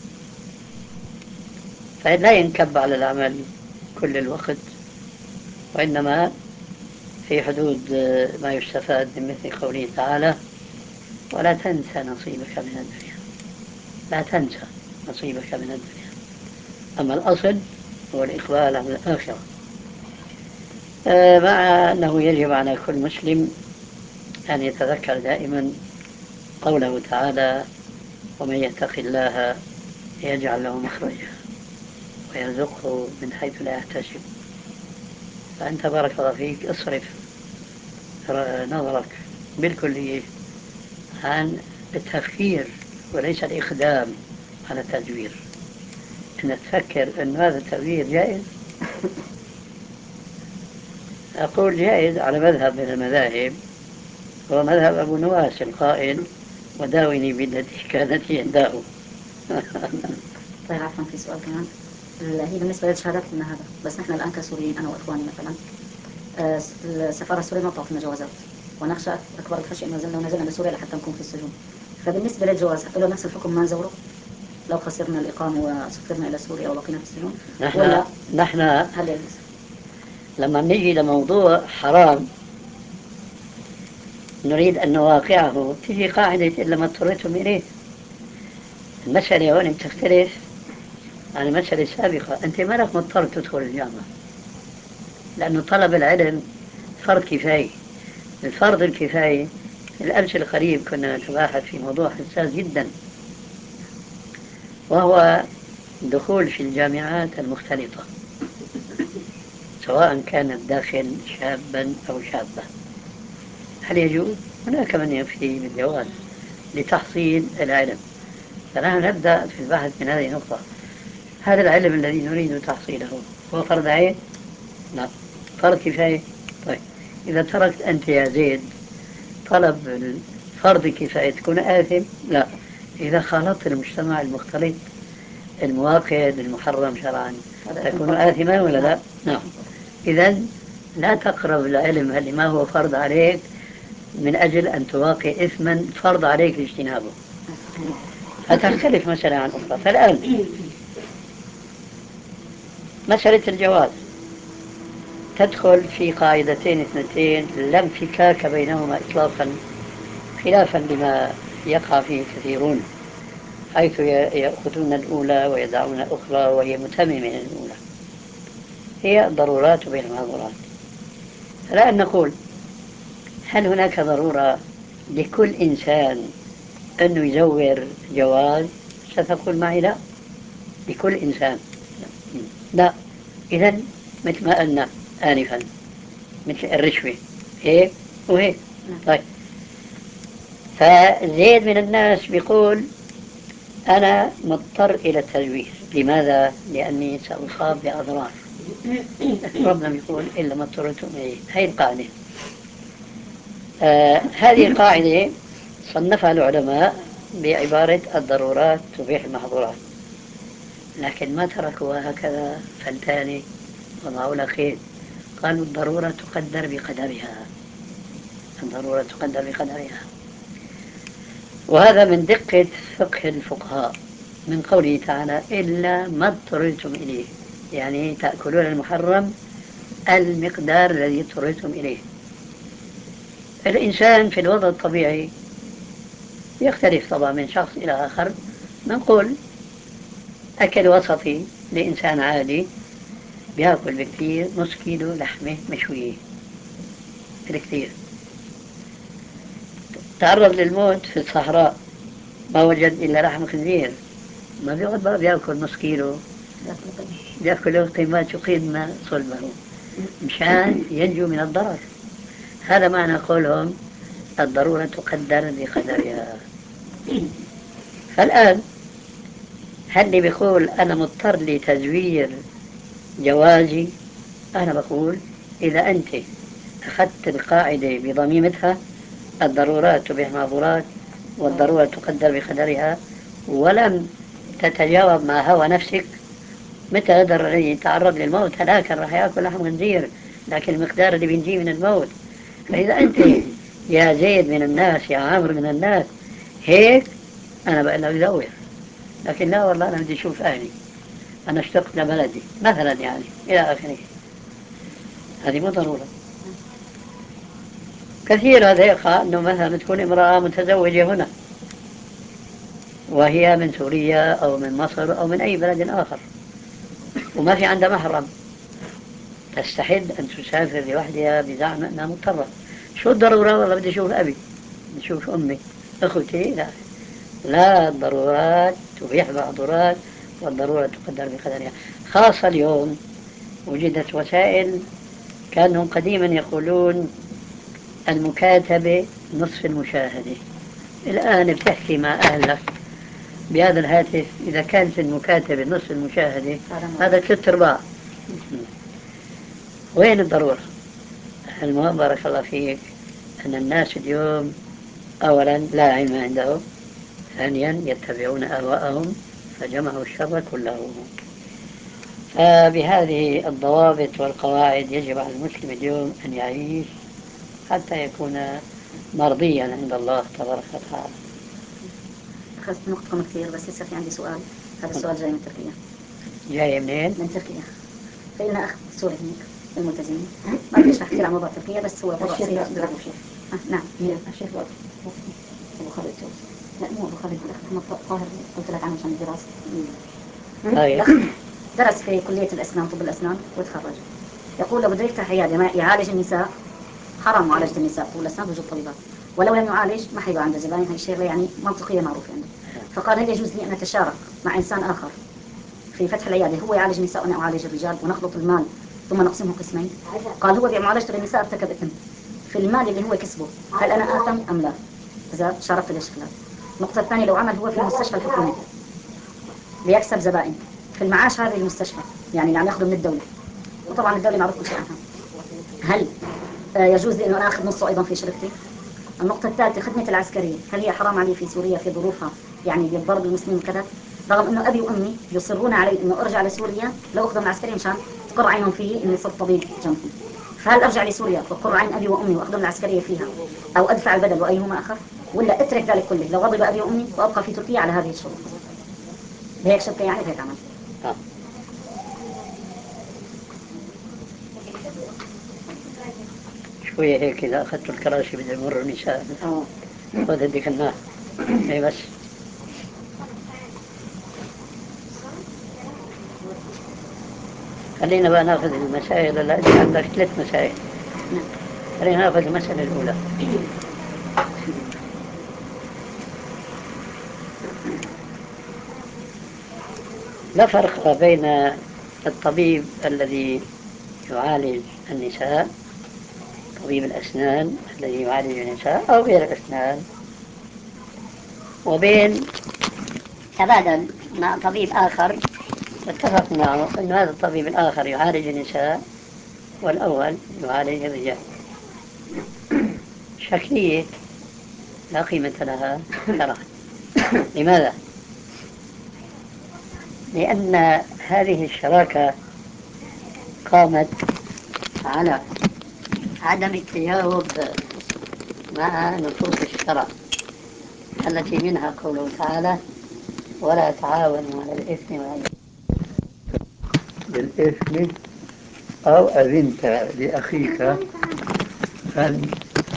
فلا ينكب على العمل كل الوقت، وإنما في حدود ما يستفاد من مثل قوله تعالى: ولا تنسى نصيبك من الدنيا. لا تنسى نصيبك من الدنيا. أما الأصل هو الإقبال على الآخرة. مع أنه يجب على كل مسلم أن يتذكر دائما قوله تعالى: ومن يتق الله يجعل له مخرجا ويرزقه من حيث لا يحتسب. فأنت بارك الله فيك اصرف نظرك بالكلية عن التفكير وليس الإقدام على التدوير. أن تفكر أن هذا التدوير جائز. أقول جائز على مذهب من المذاهب، هو مذهب أبو نواس القائل: وداوني بالتي كانت عنده. طيب عفوا، في سؤال كمان. هي بالنسبة للشهادات لنا هذا، بس نحن الآن كسوريين أنا وإخواني مثلا، السفارة السورية ما بتعطينا جوازات، ونخشى أكبر الخشية إن نزلنا بسوريا لحتى نكون في السجون. فبالنسبة للجواز له نفس الحكم ما نزوره لو خسرنا الإقامة وسافرنا إلى سوريا وبقينا في السجون؟ نحن هل يجوز؟ لما نجي لموضوع حرام نريد أن نواقعه، تجي قاعدة إلا ما اضطريتم إليه. المسألة هون تختلف عن المسألة السابقة. أنت ما لك مضطر تدخل الجامعة، لأنه طلب العلم فرض كفاية. الفرض الكفاية الأمس القريب كنا نتباحث في موضوع حساس جدا، وهو الدخول في الجامعات المختلطة، سواء كان الداخل شابا أو شابة. هل يجوز؟ هناك من يفتي بالجواز لتحصيل العلم. فنحن نبدأ في البحث من هذه النقطة. هذا العلم الذي نريد تحصيله هو فرض عين؟ لا. فرض كفاية؟ طيب، إذا تركت أنت يا زيد طلب فرض كفاية تكون آثم؟ لا. إذا خالطت المجتمع المختلط المواقد المحرم شرعا تكون آثما ولا لا؟ نعم. إذا لا تقرب العلم اللي ما هو فرض عليك من أجل أن تواقع إثما فرض عليك اجتنابه. فتختلف مسألة عن أخرى. فالآن مسألة الجواز تدخل في قاعدتين اثنتين لا انفكاك بينهما إطلاقا، خلافا لما يقع فيه كثيرون، حيث يأخذون الأولى ويدعون الأخرى وهي متممة من الأولى. هي ضرورات بين المحظورات. فالآن نقول: هل هناك ضرورة لكل إنسان أنه يزور جواز؟ ستقول معي لا، لكل إنسان لا. إذن مثل ما قلنا آنفا، مثل الرشوة هيك وهيك. طيب، فزيد من الناس بيقول: أنا مضطر إلى التزوير. لماذا؟ لأني سأصاب بأضرار. ربنا يقول: إلا ما اضطررتم إليه. هي القاعدة. هذه القاعدة صنفها العلماء بعبارة الضرورات تبيح المحظورات، لكن ما تركوها هكذا فلتاني وضعوا لها خير. قالوا: الضرورة تقدر بقدرها. الضرورة تقدر بقدرها. وهذا من دقة فقه الفقهاء من قوله تعالى: إلا ما اضطررتم إليه، يعني تأكلون المحرم المقدار الذي اضطررتم إليه. الإنسان في الوضع الطبيعي يختلف طبعا من شخص إلى آخر. نقول أكل وسطي لإنسان عادي بيأكل بكثير نص كيلو لحمة مشوية بالكثير. تعرض للموت في الصحراء ما وجد إلا لحم خنزير، ما بيقعد بقى بيأكل نص كيلو، بيأكل قيمات يقيم صلبه مشان ينجو من الضرر. هذا معنى قولهم: الضرورة تقدر بقدرها. فالآن هل اللي بيقول أنا مضطر لتزوير جوازي؟ أنا بقول: إذا أنت أخذت القاعدة بضميمتها، الضرورات تبيح المحظورات والضرورة تقدر بقدرها، ولم تتجاوب مع هوى نفسك، متى قدر الذي يتعرض للموت هلاكا راح يأكل لحم خنزير، لكن المقدار اللي بينجيه من الموت. فإذا أنت يا زيد من الناس، يا عامر من الناس هيك، أنا بقول لك زور. لكن لا والله أنا بدي أشوف أهلي، أنا اشتقت لبلدي مثلا، يعني إلى آخره. هذه مو ضرورة. كثير هذا يقع أنه مثلا تكون امرأة متزوجة هنا وهي من سوريا أو من مصر أو من أي بلد آخر وما في عندها محرم، تستحد أن تسافر لوحدها بزعم أنها مضطرة. شو الضرورة؟ والله بدي أشوف أبي، بدي أشوف أمي، أخوتي. لا، لا، الضرورات تبيح المحظورات، والضرورة تقدر بقدرها. خاصة اليوم وجدت وسائل. كانوا قديما يقولون المكاتبة نصف المشاهدة. الآن بتحكي مع أهلك بهذا الهاتف، إذا كانت المكاتبة نصف المشاهدة هذا 3/4. وين الضرورة؟ المهم بارك الله فيك أن الناس اليوم أولا لا علم عندهم، ثانيا يتبعون أهواءهم، فجمعوا الشر كله. فبهذه الضوابط والقواعد يجب على المسلم اليوم أن يعيش حتى يكون مرضيا عند الله تبارك وتعالى. أخذت نقطكم كثير، بس لسه في عندي سؤال. هذا السؤال جاي من تركيا. جاي منين؟ من تركيا. فإن أخ سوري هناك الملتزمين ما فيش كثير عن موضوع تركيا، بس هو وضع سيء. نعم. الشيخ أبو خالد جوز. لا مو أبو خالد، الأخ محمد طاهر قلت لك عنه عشان الدراسة. درس في كلية الأسنان، طب الأسنان، وتخرج. يقول لو بده يفتح عيادة يعالج النساء، حرام معالجة النساء طب الأسنان بوجود طبيبات، ولو لم يعالج ما حيبقى عنده زباين. هاي الشغلة يعني منطقية معروفة عنده. فقال هل يجوز لي أن أتشارك مع إنسان آخر في فتح العيادة، هو يعالج النساء وأنا أعالج الرجال، ونخلط المال ثم نقسمه قسمين؟ قال هو بمعالجة النساء ارتكب إثم في المال اللي هو كسبه، هل أنا آثم أم لا إذا شاركت الاشتغال؟ النقطة الثانية، لو عمل هو في المستشفى الحكومي ليكسب زبائن في المعاش هذه المستشفى، يعني اللي عم ياخذه من الدولة، وطبعا الدولة معروف كل شيء عنها، هل يجوز لي أنه أنا أخذ نصه أيضا في شركتي؟ النقطة الثالثة، خدمة العسكرية، هل هي حرام علي في سوريا في ظروفها، يعني بالضرب المسلمين وكذا، رغم أنه أبي وأمي يصرون علي أنه أرجع لسوريا لو أخذهم العسكرية مشان تقر عينهم فيه إني صرت طبيب جنبهم. فهل أرجع لسوريا وأقر عين أبي وأمي وأخذهم العسكرية فيها، أو أدفع البدل وأيهما أخف، ولا أترك ذلك كله لو غضب أبي وأمي وأبقى في تركيا على هذه الشروط؟ بهيك شركة يعني بهيك عمل. شوية هيك إذا أخذت الكراسي بدي يمر النساء. خذ هديك الماء. إيه بس. خلينا بقى ناخذ المسائل. لا، أنت عندك 3 مسائل. خلينا ناخذ المسألة الأولى. لا فرق بين الطبيب الذي يعالج النساء، طبيب الأسنان الذي يعالج النساء أو غير الأسنان، وبين تبادل مع طبيب آخر واتفق معه أن هذا الطبيب الآخر يعالج النساء والأول يعالج الرجال. شكلية لا قيمة لها شرعا. لماذا؟ لأن هذه الشراكة قامت على عدم التجاوب مع نصوص الشرع التي منها قوله تعالى ولا تعاونوا على الإثم والعدوان. بالإثم أو أذنت لأخيك أن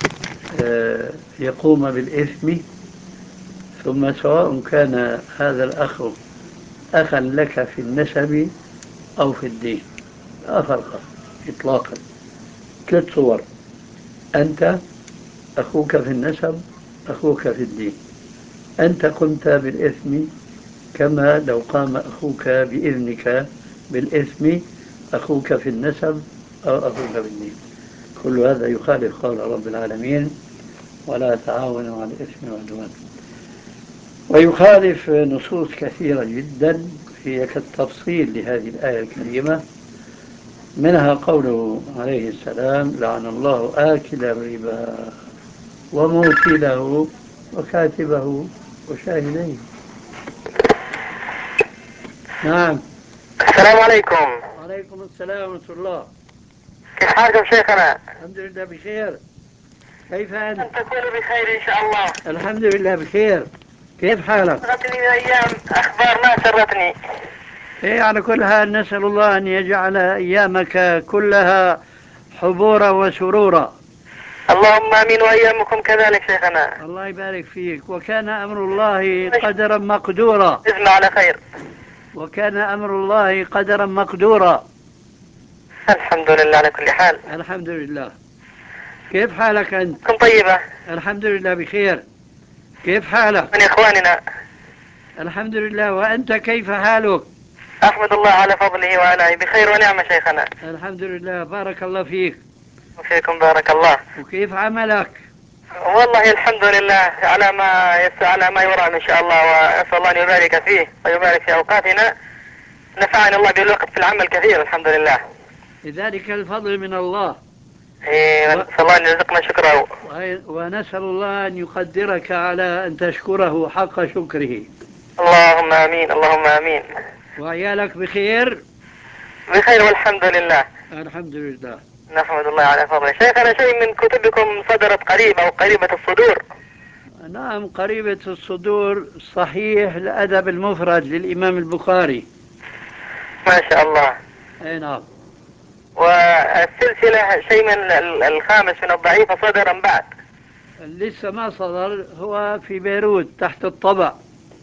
يقوم بالإثم، ثم سواء كان هذا الأخ أخا لك في النسب أو في الدين، لا فرق إطلاقا. 3 صور: أنت، أخوك في النسب، أخوك في الدين. أنت قمت بالإثم كما لو قام أخوك بإذنك بالإثم، أخوك في النسب أو أخوك بالدين. كل هذا يخالف قول رب العالمين ولا تعاونوا على الإثم والعدوان، ويخالف نصوص كثيرة جدا هي كالتفصيل لهذه الآية الكريمة. منها قوله عليه السلام لعن الله آكل الربا وموكله وكاتبه وشاهديه. نعم. السلام عليكم. وعليكم السلام ورحمة الله. كيف حالكم شيخنا؟ الحمد لله بخير. كيف أنت؟ أن تكونوا بخير إن شاء الله. الحمد لله بخير. كيف حالك؟ سرتني من أيام أخبار ما سرتني. إيه، على كل حال نسأل الله أن يجعل أيامك كلها حبورا وسرورا. اللهم آمين وأيامكم كذلك شيخنا. الله يبارك فيك. وكان أمر الله قدرا مقدورا. اسمع على خير. وكان أمر الله قدرا مقدورا. الحمد لله على كل حال. الحمد لله. كيف حالك أنت؟ كن طيبة. الحمد لله بخير. كيف حالك؟ من إخواننا. الحمد لله. وأنت كيف حالك؟ أحمد الله على فضله وآلائه بخير ونعمة شيخنا. الحمد لله. بارك الله فيك. وفيكم بارك الله. وكيف عملك؟ والله الحمد لله على ما يرام إن شاء الله، وأسأل الله أن يبارك فيه ويبارك في أوقاتنا. نفعني الله بالوقت في العمل كثير الحمد لله. لذلك الفضل من الله. نسأل الله أن يرزقنا شكره. ونسأل الله أن يقدرك على أن تشكره حق شكره. اللهم آمين اللهم آمين. وعيالك بخير؟ بخير والحمد لله. الحمد لله. نحمد الله على فضله. شيخنا شيء من كتبكم صدرت قريب أو قريبة الصدور؟ نعم قريبة الصدور صحيح الأدب المفرد للإمام البخاري. ما شاء الله. أي نعم. والسلسلة شيء من الخامس من الضعيفة صدرا بعد؟ لسه ما صدر، هو في بيروت تحت الطبع.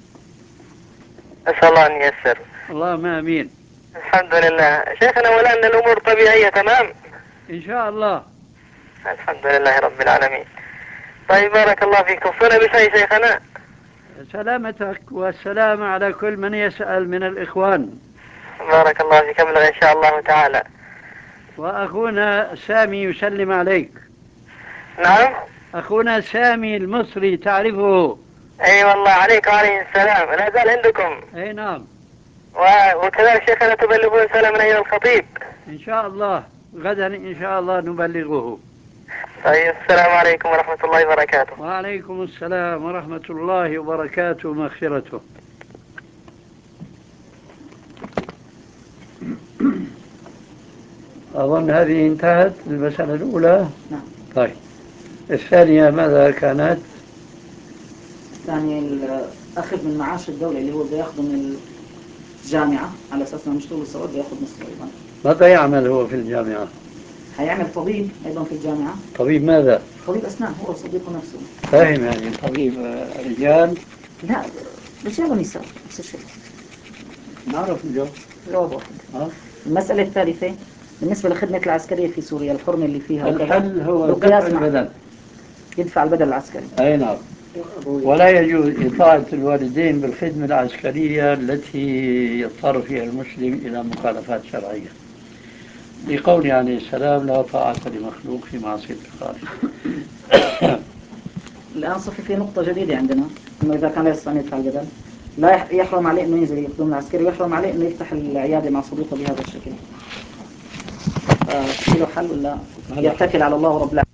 أسأل الله أن ييسر. اللهم آمين. الحمد لله. شيخنا والآن الأمور طبيعية تمام؟ إن شاء الله. الحمد لله رب العالمين. طيب بارك الله فيك. توصينا بشيء شيخنا؟ سلامتك والسلام على كل من يسأل من الإخوان. بارك الله فيك. أبلغ إن شاء الله تعالى. وأخونا سامي يسلم عليك. نعم. أخونا سامي المصري تعرفه؟ أي والله عليك وعليه السلام. لا زال عندكم؟ أي نعم. وكذلك شيخنا تبلغون سلاما إلى الخطيب؟ إن شاء الله غدا إن شاء الله نبلغه. طيب السلام عليكم ورحمة الله وبركاته. وعليكم السلام ورحمة الله وبركاته ومغفرته. أظن هذه انتهت المسألة الأولى. نعم. طيب الثانية ماذا كانت؟ الثانية الأخذ من معاش الدولة اللي هو بده ياخذه من الجامعة على أساس إنه مشتغل بالسعودية بياخذ نصف أيضا. ماذا يعمل هو في الجامعة؟ هيعمل طبيب أيضا في الجامعة. طبيب ماذا؟ طبيب أسنان هو وصديقه نفسه. فاهم يعني طبيب رجال؟ لا رجال ونساء نفس الشيء. نعرف الجواب. جواب واحد. المسألة الثالثة بالنسبة لخدمة العسكرية في سوريا الحرمة اللي فيها الحل هو دفع البدل. يدفع البدل العسكري. أي نعم. ولا يجوز إطاعة الوالدين بالخدمة العسكرية التي يضطر فيها المسلم إلى مخالفات شرعية، لقول عليه السلام لا طاعة لمخلوق في معصية الخالق. الآن صفي في نقطة جديدة عندنا، إنه إذا كان لا يستطيع أن يدفع البدل لا يحرم عليه إنه ينزل يخدم العسكري، ويحرم عليه إنه يفتح العيادة مع صديقه بهذا الشكل. في له حل ولا يتكل على الله رب العالمين؟